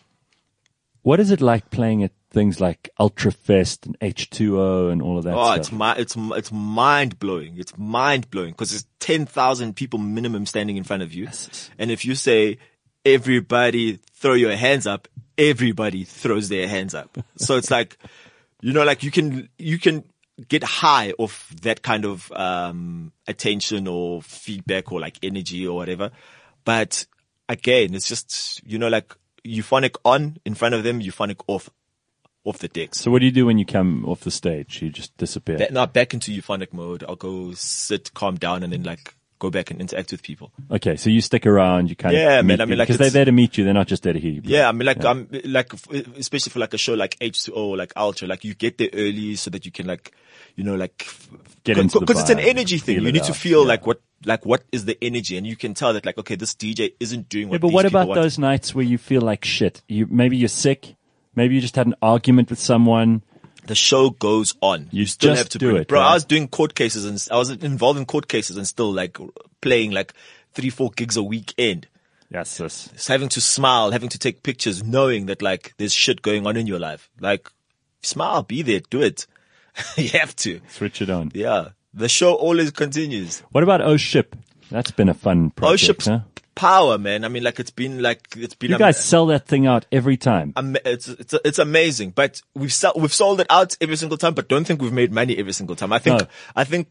What is it like playing at things like Ultrafest and H two O and all of that Oh, stuff? it's mi- it's it's mind blowing. It's mind blowing because there's ten thousand people minimum standing in front of you, Yes. and if you say everybody throw your hands up, everybody throws their hands up. So it's like, you know, like you can you can get high off that kind of um attention or feedback or like energy or whatever, but again, it's just, you know, like euphonic on in front of them, euphonic off off the decks. So what do you do when you come off the stage? You just disappear. Ba- Now back into euphonic mode. I'll go sit, calm down, and then like go back and interact with people. Okay, so you stick around. You kind Yeah, of man, I mean, like, because they're it's- there to meet you. They're not just there to hear you play. Yeah, I mean, like I'm like f- especially for like a show like H two O, like Ultra, like you get there early so that you can like, you know, like Get into the because it's an vibe, energy thing. feel You it need to out, feel yeah. like what like what is the energy, and you can tell that like, okay, this D J isn't doing what. Yeah, but these what people about want. those nights where you feel like shit? You maybe you're sick. Maybe you just had an argument with someone. The show goes on. You still just have to do bring it, bro. right? I was doing court cases and I was involved in court cases and still like playing like three, four gigs a weekend. Yes, yes. It's having to smile, having to take pictures, knowing that like there's shit going on in your life. Like, smile, be there, do it. You have to. Switch it on. Yeah. The show always continues. What about O Ship? That's been a fun project. Oh, ship's huh? power, man. I mean, like it's been like, it's been, You guys sell that thing out every time. am- it's, it's, it's amazing, but we've sold, we've sold it out every single time, but don't think we've made money every single time. I think, No. I think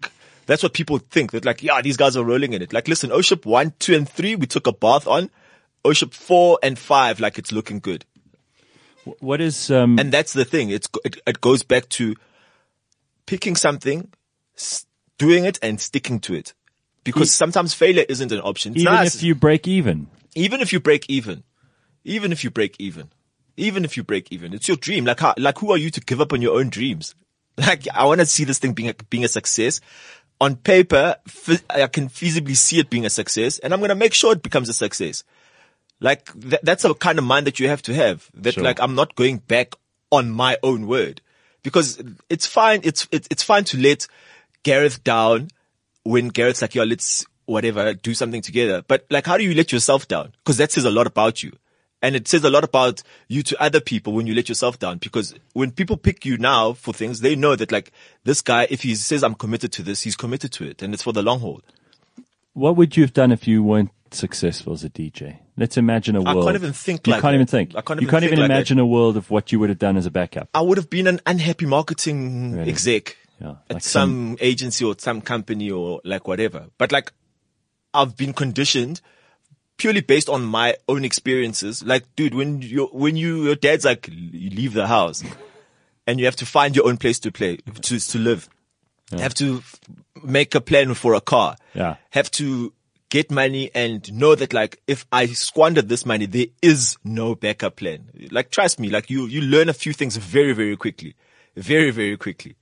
That's what people think. That like, yeah, these guys are rolling in it. Like, listen, O-Ship one, two, and three, we took a bath on. O-Ship four and five, like it's looking good. What is, um, And that's the thing. It's, it, it goes back to picking something, s- doing it and sticking to it. Because E- sometimes failure isn't an option. It's even nice. if you break even? even if you break even, even if you break even, even if you break even, it's your dream. Like how, like who are you to give up on your own dreams? Like I want to see this thing being a, being a success. On paper, f- I can feasibly see it being a success, and I'm going to make sure it becomes a success. Like th- that's a kind of mind that you have to have. That Sure. like I'm not going back on my own word, because it's fine. It's it's it's fine to let Gareth down when Gareth's like, yo, let's whatever do something together. But like, how do you let yourself down? Because that says a lot about you, and it says a lot about you to other people when you let yourself down. Because when people pick you now for things, they know that like this guy, if he says I'm committed to this, he's committed to it, and it's for the long haul. What would you have done if you weren't successful as a D J? Let's imagine a I world. can't even think You like can't that. even think. I can't you even can't think even like that. imagine a world of what you would have done as a backup. I would have been an unhappy marketing Really? exec Yeah, at like some, agency or some company or like whatever. But like, I've been conditioned purely based on my own experiences. Like, dude, when you when you your dad's like, you leave the house and you have to find your own place to play to to live. Have to f- make a plan for a car. Yeah. Have to get money and know that like if I squander this money, there is no backup plan. Like trust me, like you you learn a few things very very quickly, very very quickly.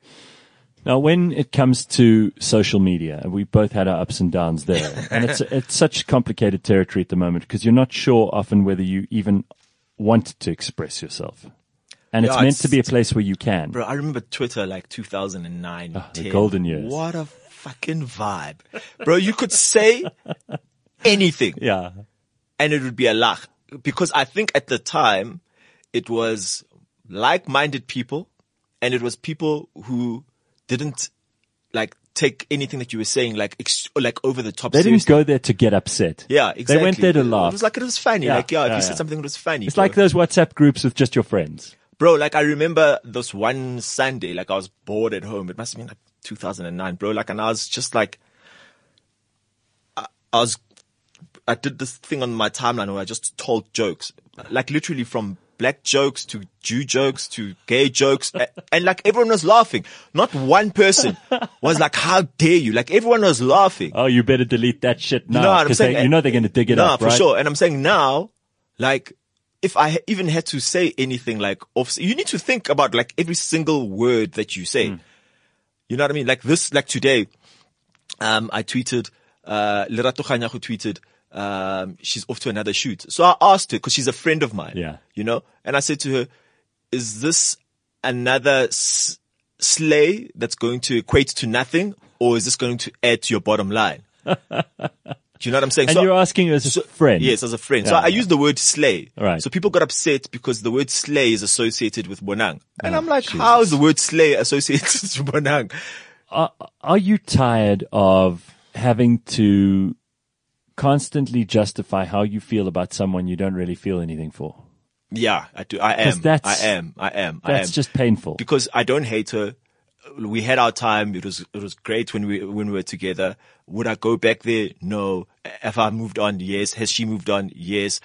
Now, when it comes to social media, we both had our ups and downs there, and it's it's such complicated territory at the moment because you're not sure often whether you even want to express yourself, and it's Yeah, meant it's- to be a place where you can. Bro, I remember Twitter like two thousand nine, Ah, the ten. golden years. What a fucking vibe. Bro, you could say anything Yeah, and it would be a laugh. Because I think at the time it was like-minded people and it was people who didn't like take anything that you were saying like ex- like over the top. they didn't seriously. go there to get upset. Yeah, exactly. They went there to laugh. It was like it was funny. Yeah, Like yeah, if yeah, you yeah. said something that was funny. It's bro. like those WhatsApp groups with just your friends. Bro, like I remember this one Sunday, like I was bored at home. It must have been like two thousand nine, bro. Like, and I was just like, I, I was, I did this thing on my timeline where I just told jokes, like literally from black jokes to Jew jokes to gay jokes. and, and like everyone was laughing. Not one person was like, how dare you? Like everyone was laughing. Oh, you better delete that shit You know now what I'm because saying? you know they're going to dig it no, up, for right? sure. And I'm saying now, like, if I even had to say anything like off, you need to think about like every single word that you say. Mm. You know what I mean? Like this, like today, um, I tweeted, uh, Lerato Kganyago tweeted, um, she's off to another shoot. So I asked her, cause she's a friend of mine. Yeah. You know, and I said to her, is this another s- sleigh that's going to equate to nothing, or is this going to add to your bottom line? Do you know what I'm saying? And So- you're asking her as a so- friend. Yes, as a friend. so Yeah, I yeah. use the word slay. Right. So people got upset because the word slay is associated with Bonang. And Oh, I'm like, Jesus. how is the word slay associated to Bonang? Are, are you tired of having to constantly justify how you feel about someone you don't really feel anything for? Yeah, I do. I 'Cause am. that's- I am. I am. I That's am. just painful. because I don't hate her. We had our time. It was, it was great when we, when we were together. Would I go back there? No. Have I moved on? Yes. Has she moved on? Yes.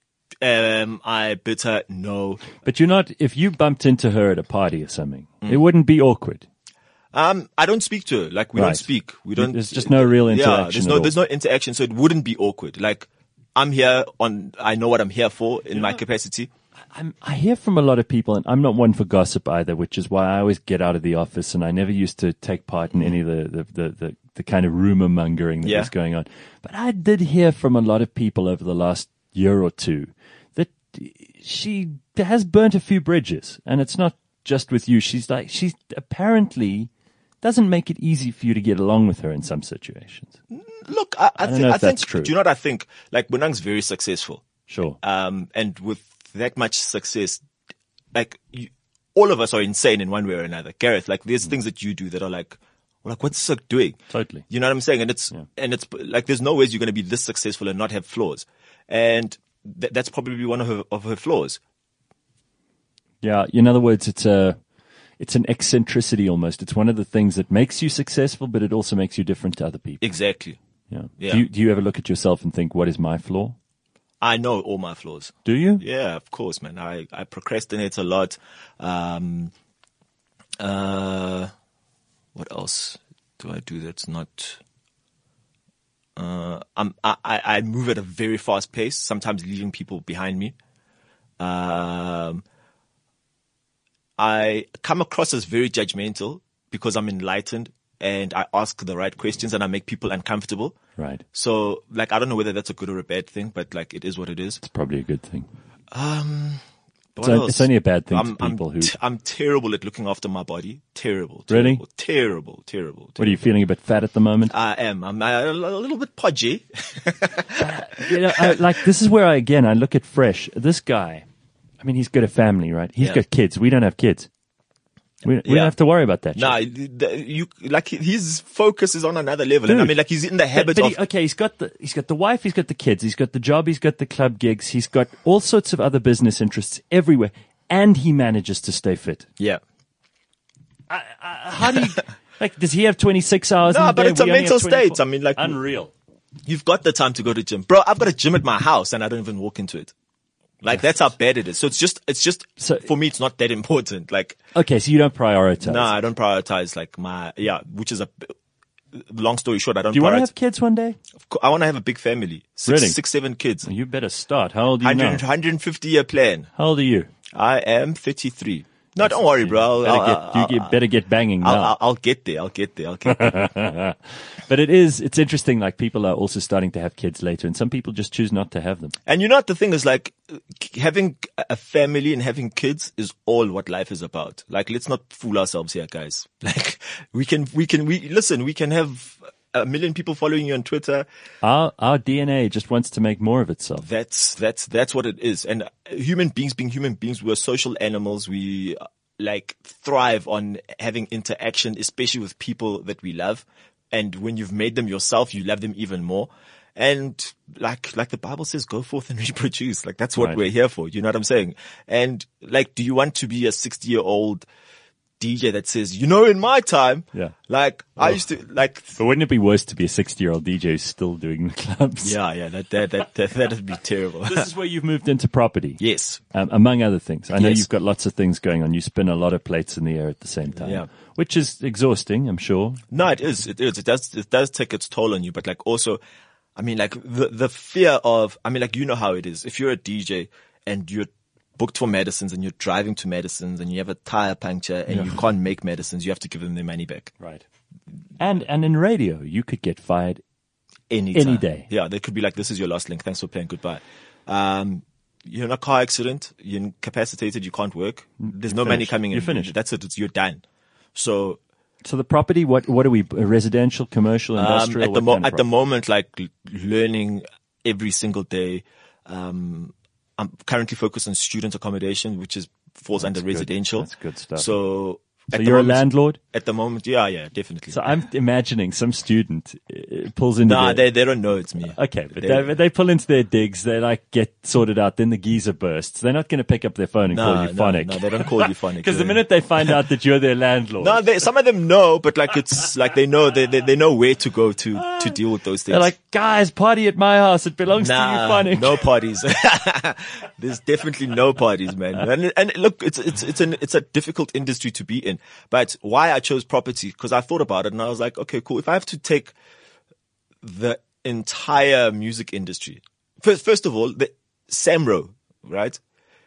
Um, I bit her? No. But you're not, if you bumped into her at a party or something, Mm. it wouldn't be awkward. Um, I don't speak to her. Like we Right. don't speak. We don't. There's just no real Yeah, interaction there's at no, all. there's no interaction, so it wouldn't be awkward. Like I'm here on. I know what I'm here for in my capacity. I'm, I hear from a lot of people, and I'm not one for gossip either, which is why I always get out of the office, and I never used to take part in any of the, the, the, the, the kind of rumor mongering that Yeah. was going on. But I did hear from a lot of people over the last year or two that she has burnt a few bridges, and it's not just with you. She's like, she's apparently doesn't make it easy for you to get along with her in some situations. Look, I, I, don't think. know if I think. that's true. Do you know what I think? Like Bonang's very successful. Sure. Um, and with that much success, like you, all of us are insane in one way or another. Gareth, like there's things that you do that are like, like what's this like doing? Totally. You know what I'm saying? And it's, and it's like, there's no ways you're going to be this successful and not have flaws. And th- that's probably one of her, of her flaws. Yeah. In other words, it's a, it's an eccentricity almost. It's one of the things that makes you successful, but it also makes you different to other people. Exactly. Yeah. Yeah. Do you, do you ever look at yourself and think, what is my flaw? I know all my flaws. Do you? Yeah, of course, man. I, I procrastinate a lot. Um, uh, what else do I do that's not, uh, I'm, I, I move at a very fast pace, sometimes leaving people behind me. Um, I come across as very judgmental because I'm enlightened and I ask the right questions and I make people uncomfortable. Right. So, like, I don't know whether that's a good or a bad thing, but like, it is what it is. It's probably a good thing. Um, what So else? it's only a bad thing I'm, to people I'm, who. t- I'm terrible at looking after my body. Terrible. Really? Terrible. Terrible. Terrible. What are you feeling a bit fat at the moment? I am. I'm a, a little bit podgy. You know, I, like this is where I again I look at Fresh. This guy, I mean, he's got a family, right? He's Yeah. got kids. We don't have kids. We, we Yeah. don't have to worry about that. Nah, shit. the- you like his focus is on another level, and I Dude. mean, like he's in the habit But, but of. he, okay, he's got the he's got the wife, he's got the kids, he's got the job, he's got the club gigs, he's got all sorts of other business interests everywhere, and he manages to stay fit. Yeah. How do you like? Does he have twenty six hours? No, in the but day? it's a We only mental have twenty-four? state. I mean, like Unreal. you've got the time to go to gym, bro. I've got a gym at my house, and I don't even walk into it. Like that's how bad it is. So it's just, it's just So- for me, it's not that important. Like. Okay, so you don't prioritize. No, I don't prioritize like my, yeah, which is a, long story short, I don't Do you want to prioritize. have kids one day? Of course, I want to have a big family. Six, Really? six, seven kids. You better start. How old are you one hundred, now? one hundred fifty year plan. How old are you? I am thirty-three. No, don't worry, bro. I'll, Better I'll, get, I'll, you get, better get banging now. I'll, I'll, I'll get there. I'll get there. I'll get there. But it is, it's interesting, like people are also starting to have kids later and some people just choose not to have them. And you know what the thing is, like, having a family and having kids is all what life is about. Like, let's not fool ourselves here, guys. Like, we can, we can, we, listen, we can have a million people following you on Twitter. Our, our D N A just wants to make more of itself. That's, that's, that's what it is. And human beings being human beings, we're social animals. We, like, thrive on having interaction, especially with people that we love. And when you've made them yourself, you love them even more. And like, like the Bible says, go forth and reproduce. Like that's what Right. we're here for. You know what I'm saying? And like, do you want to be a sixty year old D J that says, you know, in my time, Yeah. like I used to like, But wouldn't it be worse to be a sixty year old D J who's still doing the clubs? yeah, yeah, that, that, that, that, that'd be terrible. This is where you've moved into property. Yes. Um, among other things. I know Yes. you've got lots of things going on. You spin a lot of plates in the air at the same time. Yeah. Which is exhausting, I'm sure. No, it is. It is. It does, it does take its toll on you, but like also, I mean, like the, the fear of, I mean, like, you know how it is. If you're a D J and you're booked for medicines and you're driving to medicines and you have a tire puncture and you can't make medicines, you have to give them their money back. Right. And, and in radio, you could get fired. Any Any time. day. Yeah. They could be like, this is your last link. Thanks for playing. Goodbye. Um, you're in a car accident. You're incapacitated. You can't work. There's no money finished. coming in. You're finished. That's it. It's, you're done. So, So the property, what, what are we, residential, commercial, Um, industrial? at the what mo- kind of at the property? moment, like l- learning every single day. Um, I'm currently focused on student accommodation, which is falls under good. residential. That's good stuff. So, So at the you're a moment- landlord? At the moment, yeah, yeah, definitely. So I'm imagining some student uh, pulls into nah, their- they they don't know it's me. Okay, but They- they, they pull into their digs, they like get sorted out, then the geyser bursts. They're not going to pick up their phone and call Nah, you no, phonic. no, they don't call you phonic. Because the yeah. minute they find out that you're their landlord, No, they, some of them know, but like it's like they know they, they they know where to go to to deal with those things. they're like, guys, party at my house. It belongs Nah, to you, phonic. no parties. There's definitely no parties, man. And, and look, it's it's it's an it's a difficult industry to be in. But why I chose property, because I thought about it and I was like, okay, cool. If I have to take the entire music industry, first first of all, the Samro, right?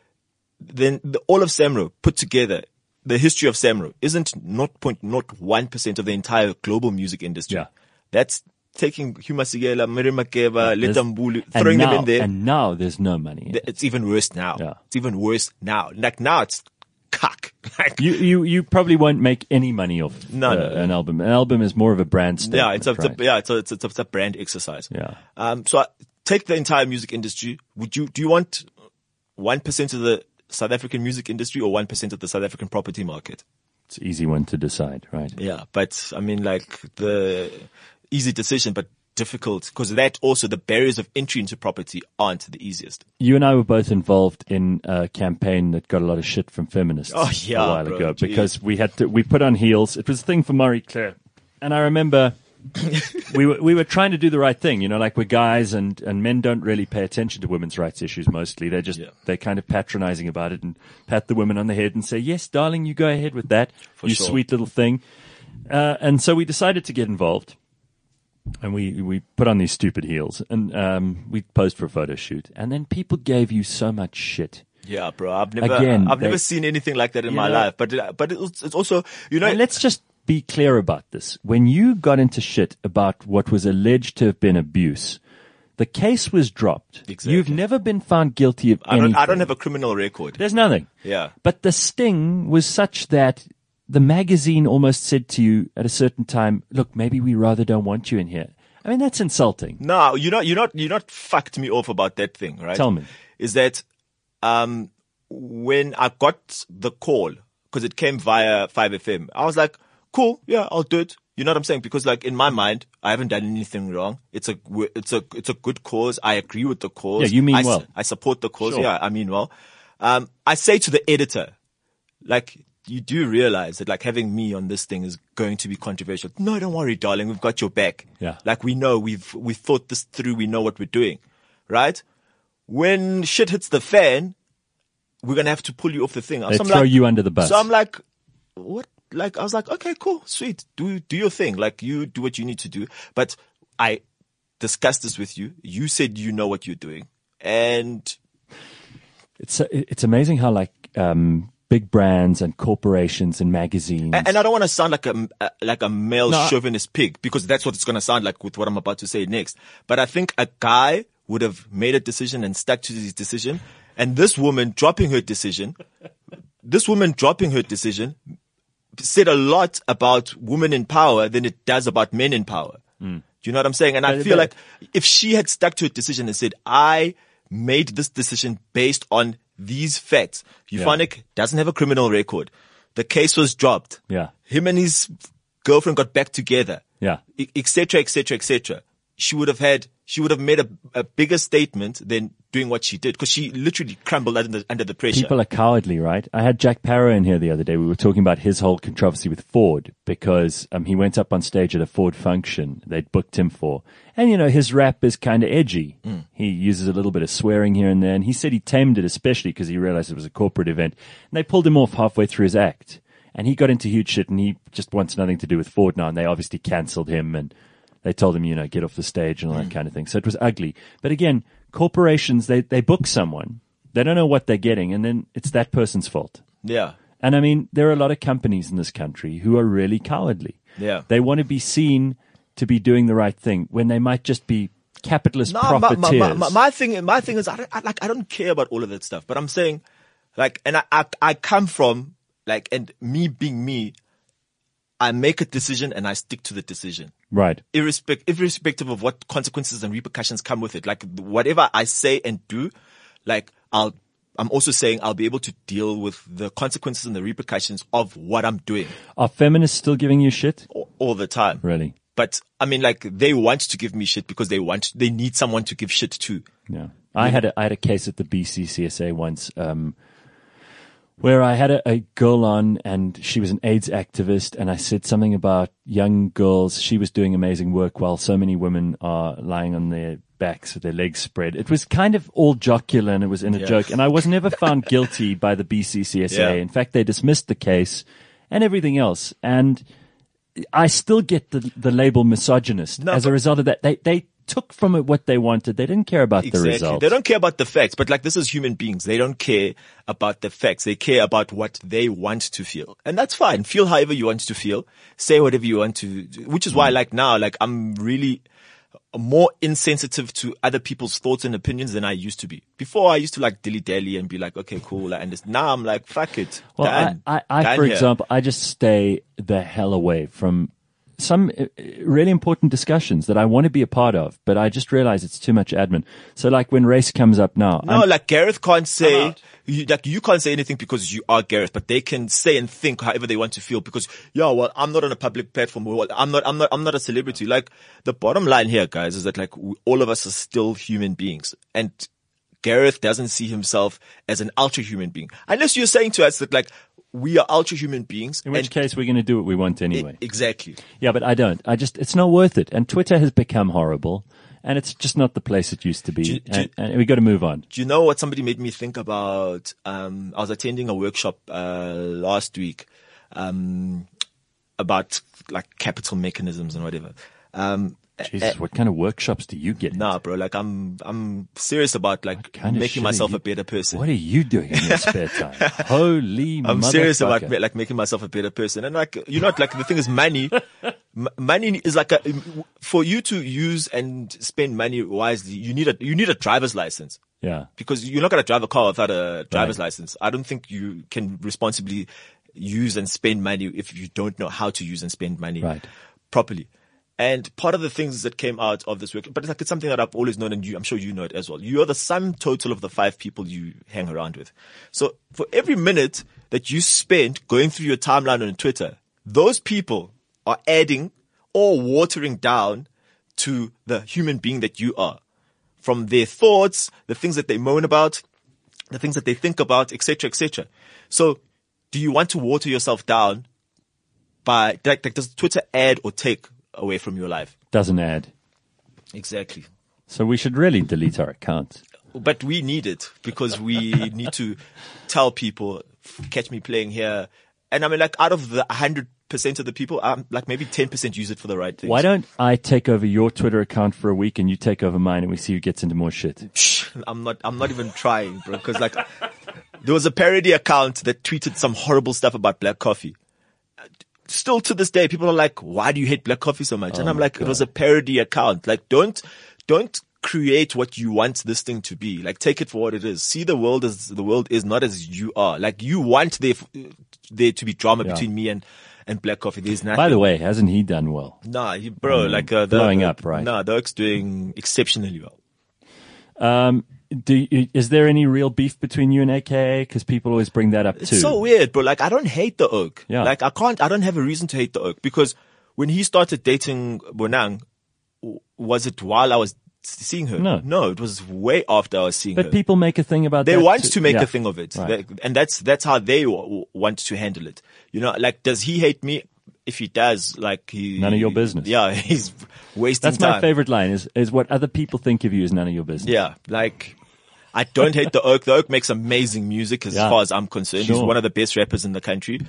Then the, all of Samro put together, the history of Samro isn't zero point zero one percent of the entire global music industry. Yeah. That's taking Huma Sigela, Miri Makeba, There's- Letambulu, and throwing now, them in there. And now there's no money. in it. It's even worse now. Yeah. It's even worse now. Like now it's cuck. Like, You, you, you probably won't make any money off No, uh, no, no. an album. An album is more of a brand statement. yeah, it's a, it's a- right? yeah, it's a, it's a, it's a brand exercise. Yeah. Um, so I, take the entire music industry. Would you, do you want one percent of the South African music industry or one percent of the South African property market? It's an easy one to decide, right? Yeah. But I mean, like the easy decision, but difficult because that also the barriers of entry into property aren't the easiest. You and I were both involved in a campaign that got a lot of shit from feminists Oh, yeah, a while bro, ago geez. because we had to, we put on heels. It was a thing for Marie Claire. And I remember we were, we were trying to do the right thing, you know, like we're guys and, and men don't really pay attention to women's rights issues mostly. They're just, Yeah. they're kind of patronizing about it and pat the women on the head and say, yes, darling, you go ahead with that. For you sure. sweet little thing. Uh, and so we decided to get involved. And we, we put on these stupid heels and, um, we posed for a photo shoot and then people gave you so much shit. Yeah, bro. I've never, Again, I've they- never seen anything like that in You my know- life. But, it- but it's, it's also, you know, And let's just be clear about this. When you got into shit about what was alleged to have been abuse, the case was dropped. Exactly. You've never been found guilty of I don't, anything. I don't have a criminal record. There's nothing. Yeah. But the sting was such that the magazine almost said to you at a certain time, look, maybe we rather don't want you in here. I mean, that's insulting. No, you're not, you're not, you're not fucked me off about that thing, right? Tell me. Is that, um, when I got the call, cause it came via five F M, I was like, cool, yeah, I'll do it. You know what I'm saying? Because like in my mind, I haven't done anything wrong. It's a, it's a, it's a good cause. I agree with the cause. Yeah, you mean I, well. I support the cause. Sure. Yeah, I mean well. Um, I say to the editor, like, you do realize that like having me on this thing is going to be controversial. No, don't worry, darling. We've got your back. Yeah. Like we know we've, we've thought this through. We know what we're doing. Right? When shit hits the fan, we're going to have to pull you off the thing. They So I'm throw like- you under the bus. So I'm like, what? Like, I was like, okay, cool, sweet. Do, do your thing. Like you do what you need to do. But I discussed this with you. You said you know what you're doing. And It's it's amazing how like um, big brands and corporations and magazines. And, and I don't want to sound like a, a like a male No, I- chauvinist pig because that's what it's going to sound like with what I'm about to say next. But I think a guy would have made a decision and stuck to his decision. And this woman dropping her decision, this woman dropping her decision said a lot about women in power than it does about men in power. Do you know what I'm saying? And I But- feel but- like if she had stuck to her decision and said, I made this decision based on these facts. Euphonic doesn't have a criminal record. The case was dropped. Yeah. Him and his girlfriend got back together. Yeah. Et cetera, et cetera, et cetera. She would have had, she would have made a, a bigger statement than doing what she did because she literally crumbled under the, under the pressure. People are cowardly, right? I had Jack Parrow in here the other day. We were talking about his whole controversy with Ford because um, he went up on stage at a Ford function they'd booked him for. And, you know, his rap is kind of edgy. Mm. He uses a little bit of swearing here and there. And he said he tamed it, especially because he realized it was a corporate event. And they pulled him off halfway through his act. And he got into huge shit and he just wants nothing to do with Ford now. And they obviously canceled him and they told him, you know, get off the stage and all that mm. kind of thing. So it was ugly. But again, corporations, they, they book someone. They don't know what they're getting. And then it's that person's fault. Yeah. And I mean, there are a lot of companies in this country who are really cowardly. Yeah. They want to be seen to be doing the right thing when they might just be capitalist No, my, profiteers. my, my, my thing, my thing is, I don't, I, like, I don't care about all of that stuff, but I'm saying, like, and I, I, I come from, like, and me being me, I make a decision and I stick to the decision. Right. Irrespective, irrespective of what consequences and repercussions come with it. Like, whatever I say and do, like, I'll, I'm also saying I'll be able to deal with the consequences and the repercussions of what I'm doing Are feminists still giving you shit? all, all the time. Really? But I mean, like, they want to give me shit because they want, they need someone to give shit to. Yeah. I had a, I had a case at the B C C S A once, um, where I had a, a girl on and she was an AIDS activist and I said something about young girls. She was doing amazing work while so many women are lying on their backs with their legs spread. It was kind of all jocular and it was in a Yeah. joke. And I was never found guilty by the B C C S A. Yeah. In fact, they dismissed the case and everything else. And I still get the, the label misogynist No, as a but- result of that. They, they took from it what they wanted. They didn't care about the result. They don't care about the facts, but like, this is human beings. They don't care about the facts. They care about what they want to feel. And that's fine. Feel however you want to feel. Say whatever you want to, which is why like now, like I'm really more insensitive to other people's thoughts and opinions than I used to be. Before I used to like dilly dally and be like, okay, cool. And this, now I'm like, fuck it. Well, Done. I, I, I Done for here. example, I just stay the hell away from some uh, really important discussions that I want to be a part of, but I just realize it's too much admin. So like when race comes up now, No, I'm- like Gareth can't say, you, like you can't say anything because you are Gareth, but they can say and think however they want to feel because, yeah, well, I'm not on a public platform. Well, I'm not, I'm not, I'm not a celebrity. Like the bottom line here, guys, is that like we, all of us are still human beings, and Gareth doesn't see himself as an ultra human being. Unless you're saying to us that like we are ultra human beings. in which and case we're going to do what we want anyway. Exactly. Yeah, but I don't. I just, it's not worth it. And Twitter has become horrible, and it's just not the place it used to be. Do you- do you- and, and we got to move on. Do you know what somebody made me think about? Um, I was attending a workshop, uh, last week, um, about like capital mechanisms and whatever. Um, Jesus, what kind of workshops do you get? Nah, bro. Like I'm, I'm serious about like kind of making shit are myself you- a better person. What are you doing in your spare time? Holy I'm serious about motherfucker. ma- like making myself a better person. And like, you know, like the thing is money, m- money is like a, for you to use and spend money wisely, you need a, you need a driver's license. Yeah. Because you're not going to drive a car without a driver's Right. license. I don't think you can responsibly use and spend money if you don't know how to use and spend money Right. properly. And part of the things that came out of this work, but it's like, it's something that I've always known, and you, I'm sure you know it as well. You are the sum total of the five people you hang around with. So for every minute that you spend going through your timeline on Twitter, those people are adding or watering down to the human being that you are. From their thoughts, the things that they moan about, the things that they think about, et cetera, et cetera. So do you want to water yourself down by, like, like does Twitter add or take away from your life? Doesn't add. Exactly. So we should really delete our accounts. But we need it because we need to tell people, catch me playing here. And I mean, like out of the one hundred percent of the people, um, like maybe ten percent use it for the right things. Why don't I take over your Twitter account for a week and you take over mine and we see who gets into more shit? I'm not, I'm not even trying, bro. Cause like there was a parody account that tweeted some horrible stuff about black coffee. Still to this day, people are like, why do you hate black coffee so much? And I'm like, it was a parody account. Like, don't, don't create what you want this thing to be. Like, take it for what it is. See the world as the world is, not as you are. Like, you want there, there to be drama Yeah. between me and, and black coffee. There's nothing. By the way, hasn't he done well? Nah, he, bro, like, uh, the, blowing up, right? Nah, the Oak's doing exceptionally well. Um, do you, is there any real beef between you and A K A? Because people always bring that up too. It's so weird, bro. Like, I don't hate the Oak. Yeah. Like, I can't, I don't have a reason to hate the Oak because when he started dating Bonang, w- was it while I was seeing her? No. No, it was way after I was seeing her. But people make a thing about They that want too. to make Yeah. a thing of it. Right. They- and that's, that's how they w- w- want to handle it. You know, like, does he hate me? If he does, like he... None of your business. Yeah, he's wasting That's time. my favorite line is, is what other people think of you is none of your business. Yeah, like, I don't hate the Oak. The Oak makes amazing music as Yeah. far as I'm concerned. He's Sure. one of the best rappers in the country.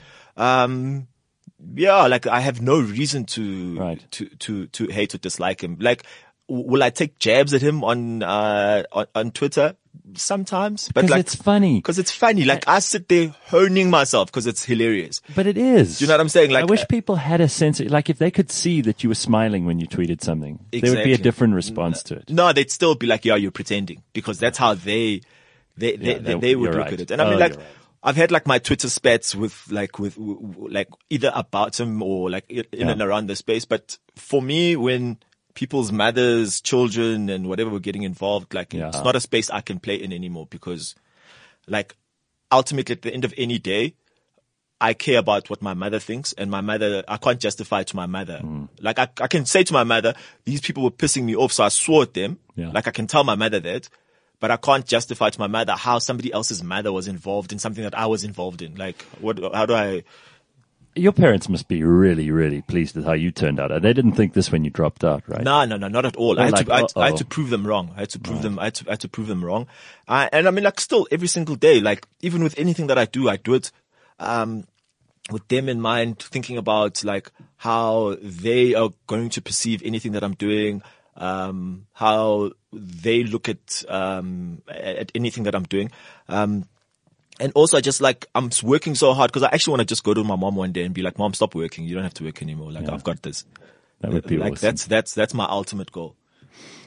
Um, yeah, like I have no reason to, Right. to, to, to hate or dislike him. Like, w- will I take jabs at him on, uh, on, on Twitter? Sometimes, but Because like, it's funny. cause it's funny. Like I sit there honing myself cause it's hilarious. But it is. Do you know what I'm saying? Like, I wish people had a sense of, like, if they could see that you were smiling when you tweeted something, there would be a Exactly. different response to it. No, they'd still be like, yeah, you're pretending because that's how they, they, they, Yeah, they, they- they would you're look right. at it. And I Oh, mean, like, you're right. I've had like my Twitter spats with like, with, w- w- like either about him or like in Yeah. and around the space. But for me, when people's mothers, children and whatever were getting involved, like Yeah. it's not a space I can play in anymore because like ultimately at the end of any day, I care about what my mother thinks and my mother, I can't justify to my mother. Mm. Like I, I can say to my mother, these people were pissing me off. So I swore at them. Yeah. Like I can tell my mother that, but I can't justify to my mother how somebody else's mother was involved in something that I was involved in. Like what, how do I, Your parents must be really, really pleased with how you turned out. They didn't think this when you dropped out, right? no, no, no, not at all. I They're had, like, to, I, had to, I had uh-oh. to prove them wrong. I had to prove them, I had to, I had to prove them wrong. Uh, and I mean, like still every single day, like even with anything that I do, I do it, um, with them in mind, thinking about like how they are going to perceive anything that I'm doing, um, how they look at, um, at at anything that I'm doing. Um, and also I just like, I'm working so hard because I actually want to just go to my mom one day and be like, Mom, stop working. You don't have to work anymore. Like I've got this. That would be like awesome. that's, that's, that's my ultimate goal.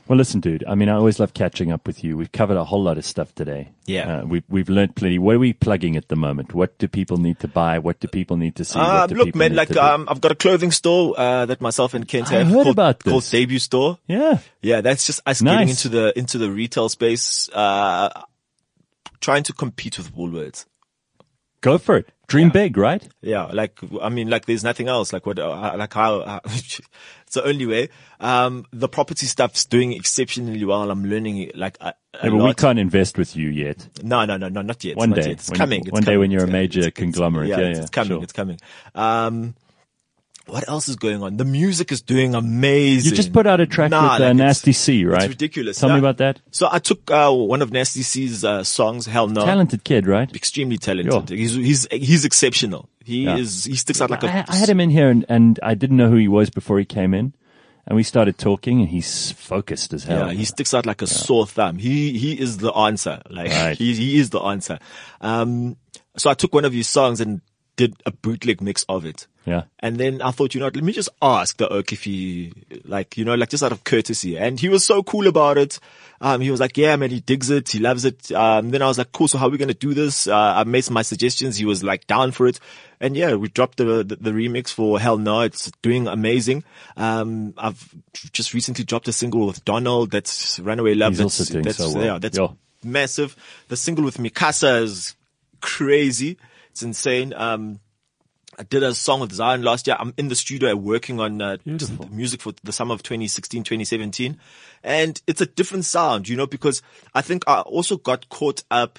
Well, listen, dude. I mean, I always love catching up with you. We've covered a whole lot of stuff today. Yeah. Uh, we've, we've learned plenty. What are we plugging at the moment? What do people need to buy? What do people need to see? Uh, what do look, people man, need like, to do? um, I've got a clothing store, uh, that myself and Kent I have heard called, about this. called Debut Store. Yeah. Yeah, that's just us Nice. getting into the, into the retail space, uh, trying to compete with Woolworths. Go for it. Dream Yeah. big, right? Yeah, like, I mean, like, there's nothing else. Like, what, uh, like how, uh, it's the only way. Um, the property stuff's doing exceptionally well. I'm learning, like, a, a Yeah, but lot. we can't invest with you yet. No, no, no, no, not yet. One not day. yet. It's When- coming. It's one day coming. when you're It's a coming. major It's- it's- conglomerate. Yeah, Yeah, it's yeah, coming. sure. It's coming. Um, what else is going on? The music is doing amazing. You just put out a track Nah, with uh, like, Nasty it's, C, right? It's ridiculous. Tell Yeah. me about that. So I took, uh, one of Nasty C's, uh, songs, Hell No. Talented kid, right? Extremely talented. He's, he's, he's exceptional. He Yeah. is, he sticks out like a, I, I had him in here and, and I didn't know who he was before he came in. And we started talking and he's focused as hell. Yeah, he sticks out like a sore thumb. He he is the answer. Like Right. he he is the answer. Um, so I took one of his songs and did a bootleg mix of it. Yeah. And then I thought, you know what, let me just ask the Oak if he, like, you know, like just out of courtesy. And he was so cool about it. Um, he was like, yeah, man, he digs it. He loves it. Um, then I was like, cool. So how are we going to do this? Uh, I made some my suggestions. He was like down for it. And yeah, we dropped the, the, the remix for Hell No. It's doing amazing. Um, I've just recently dropped a single with Donald. That's Runaway Love. He's that's, also doing that's, so well. Yeah, that's Yo. massive. The single with Mikasa is crazy. It's insane. Um, I did a song with Zion last year. I'm in the studio working on uh, Beautiful. music for the summer of twenty sixteen, twenty seventeen. And it's a different sound, you know, because I think I also got caught up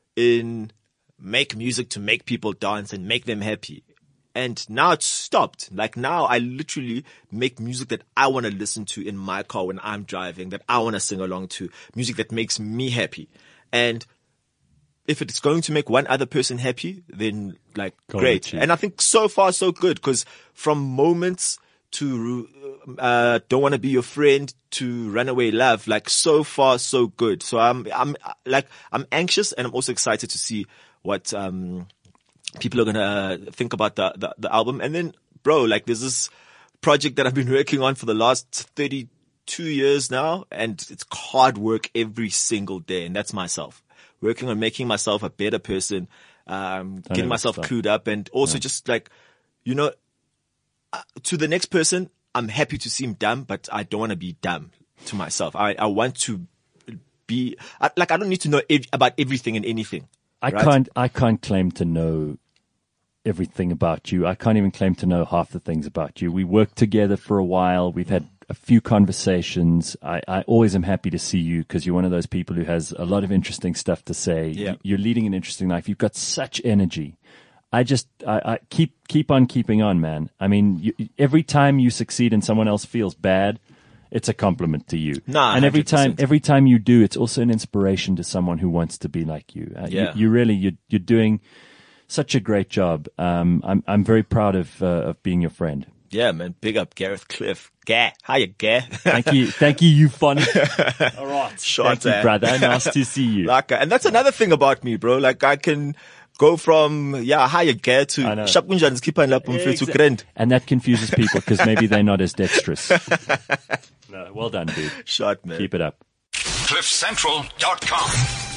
in make music to make people dance and make them happy. And now it's stopped. Like now I literally make music that I want to listen to in my car when I'm driving, that I want to sing along to, music that makes me happy. And if it's going to make one other person happy, then like Go great. with you. And I think so far so good, because from Moments to uh Don't Want to Be Your Friend to Runaway Love, like so far so good. So I'm I'm like I'm anxious and I'm also excited to see what um people are gonna think about the, the the album. And then bro, like there's this project that I've been working on for the last thirty-two years now, and it's hard work every single day, and that's myself. Working on making myself a better person, um, getting ever myself stop. clued up, and also just like, you know, uh, to the next person, I'm happy to seem dumb, but I don't want to be dumb to myself. I, I want to be, I, like, I don't need to know ev- about everything and anything. I right? can't, I can't claim to know everything about you. I can't even claim to know half the things about you. We worked together for a while. We've had a few conversations. I, I always am happy to see you because you're one of those people who has a lot of interesting stuff to say. Yeah. You're leading an interesting life. You've got such energy. I just, I, I keep, keep on keeping on, man. I mean, you, every time you succeed and someone else feels bad, it's a compliment to you. Nah, and every one hundred percent. time, every time you do, it's also an inspiration to someone who wants to be like you. Uh, Yeah. you, you really, you're, you're doing such a great job. Um, I'm, I'm very proud of, uh, of being your friend. Yeah, man. Big up Gareth Cliff. Gah. Hiya, Gah. Thank you. Thank you, you fun. All right. Short, Thank you, eh? brother. Nice to see you. Like, uh, and that's another thing about me, bro. Like, I can go from, yeah, hiya, Gah to I know. Shakunjan Skipan Lapum to Exa- Krend. And that confuses people because maybe they're not as dexterous. No, well done, dude. Short, man. Keep it up. cliff central dot com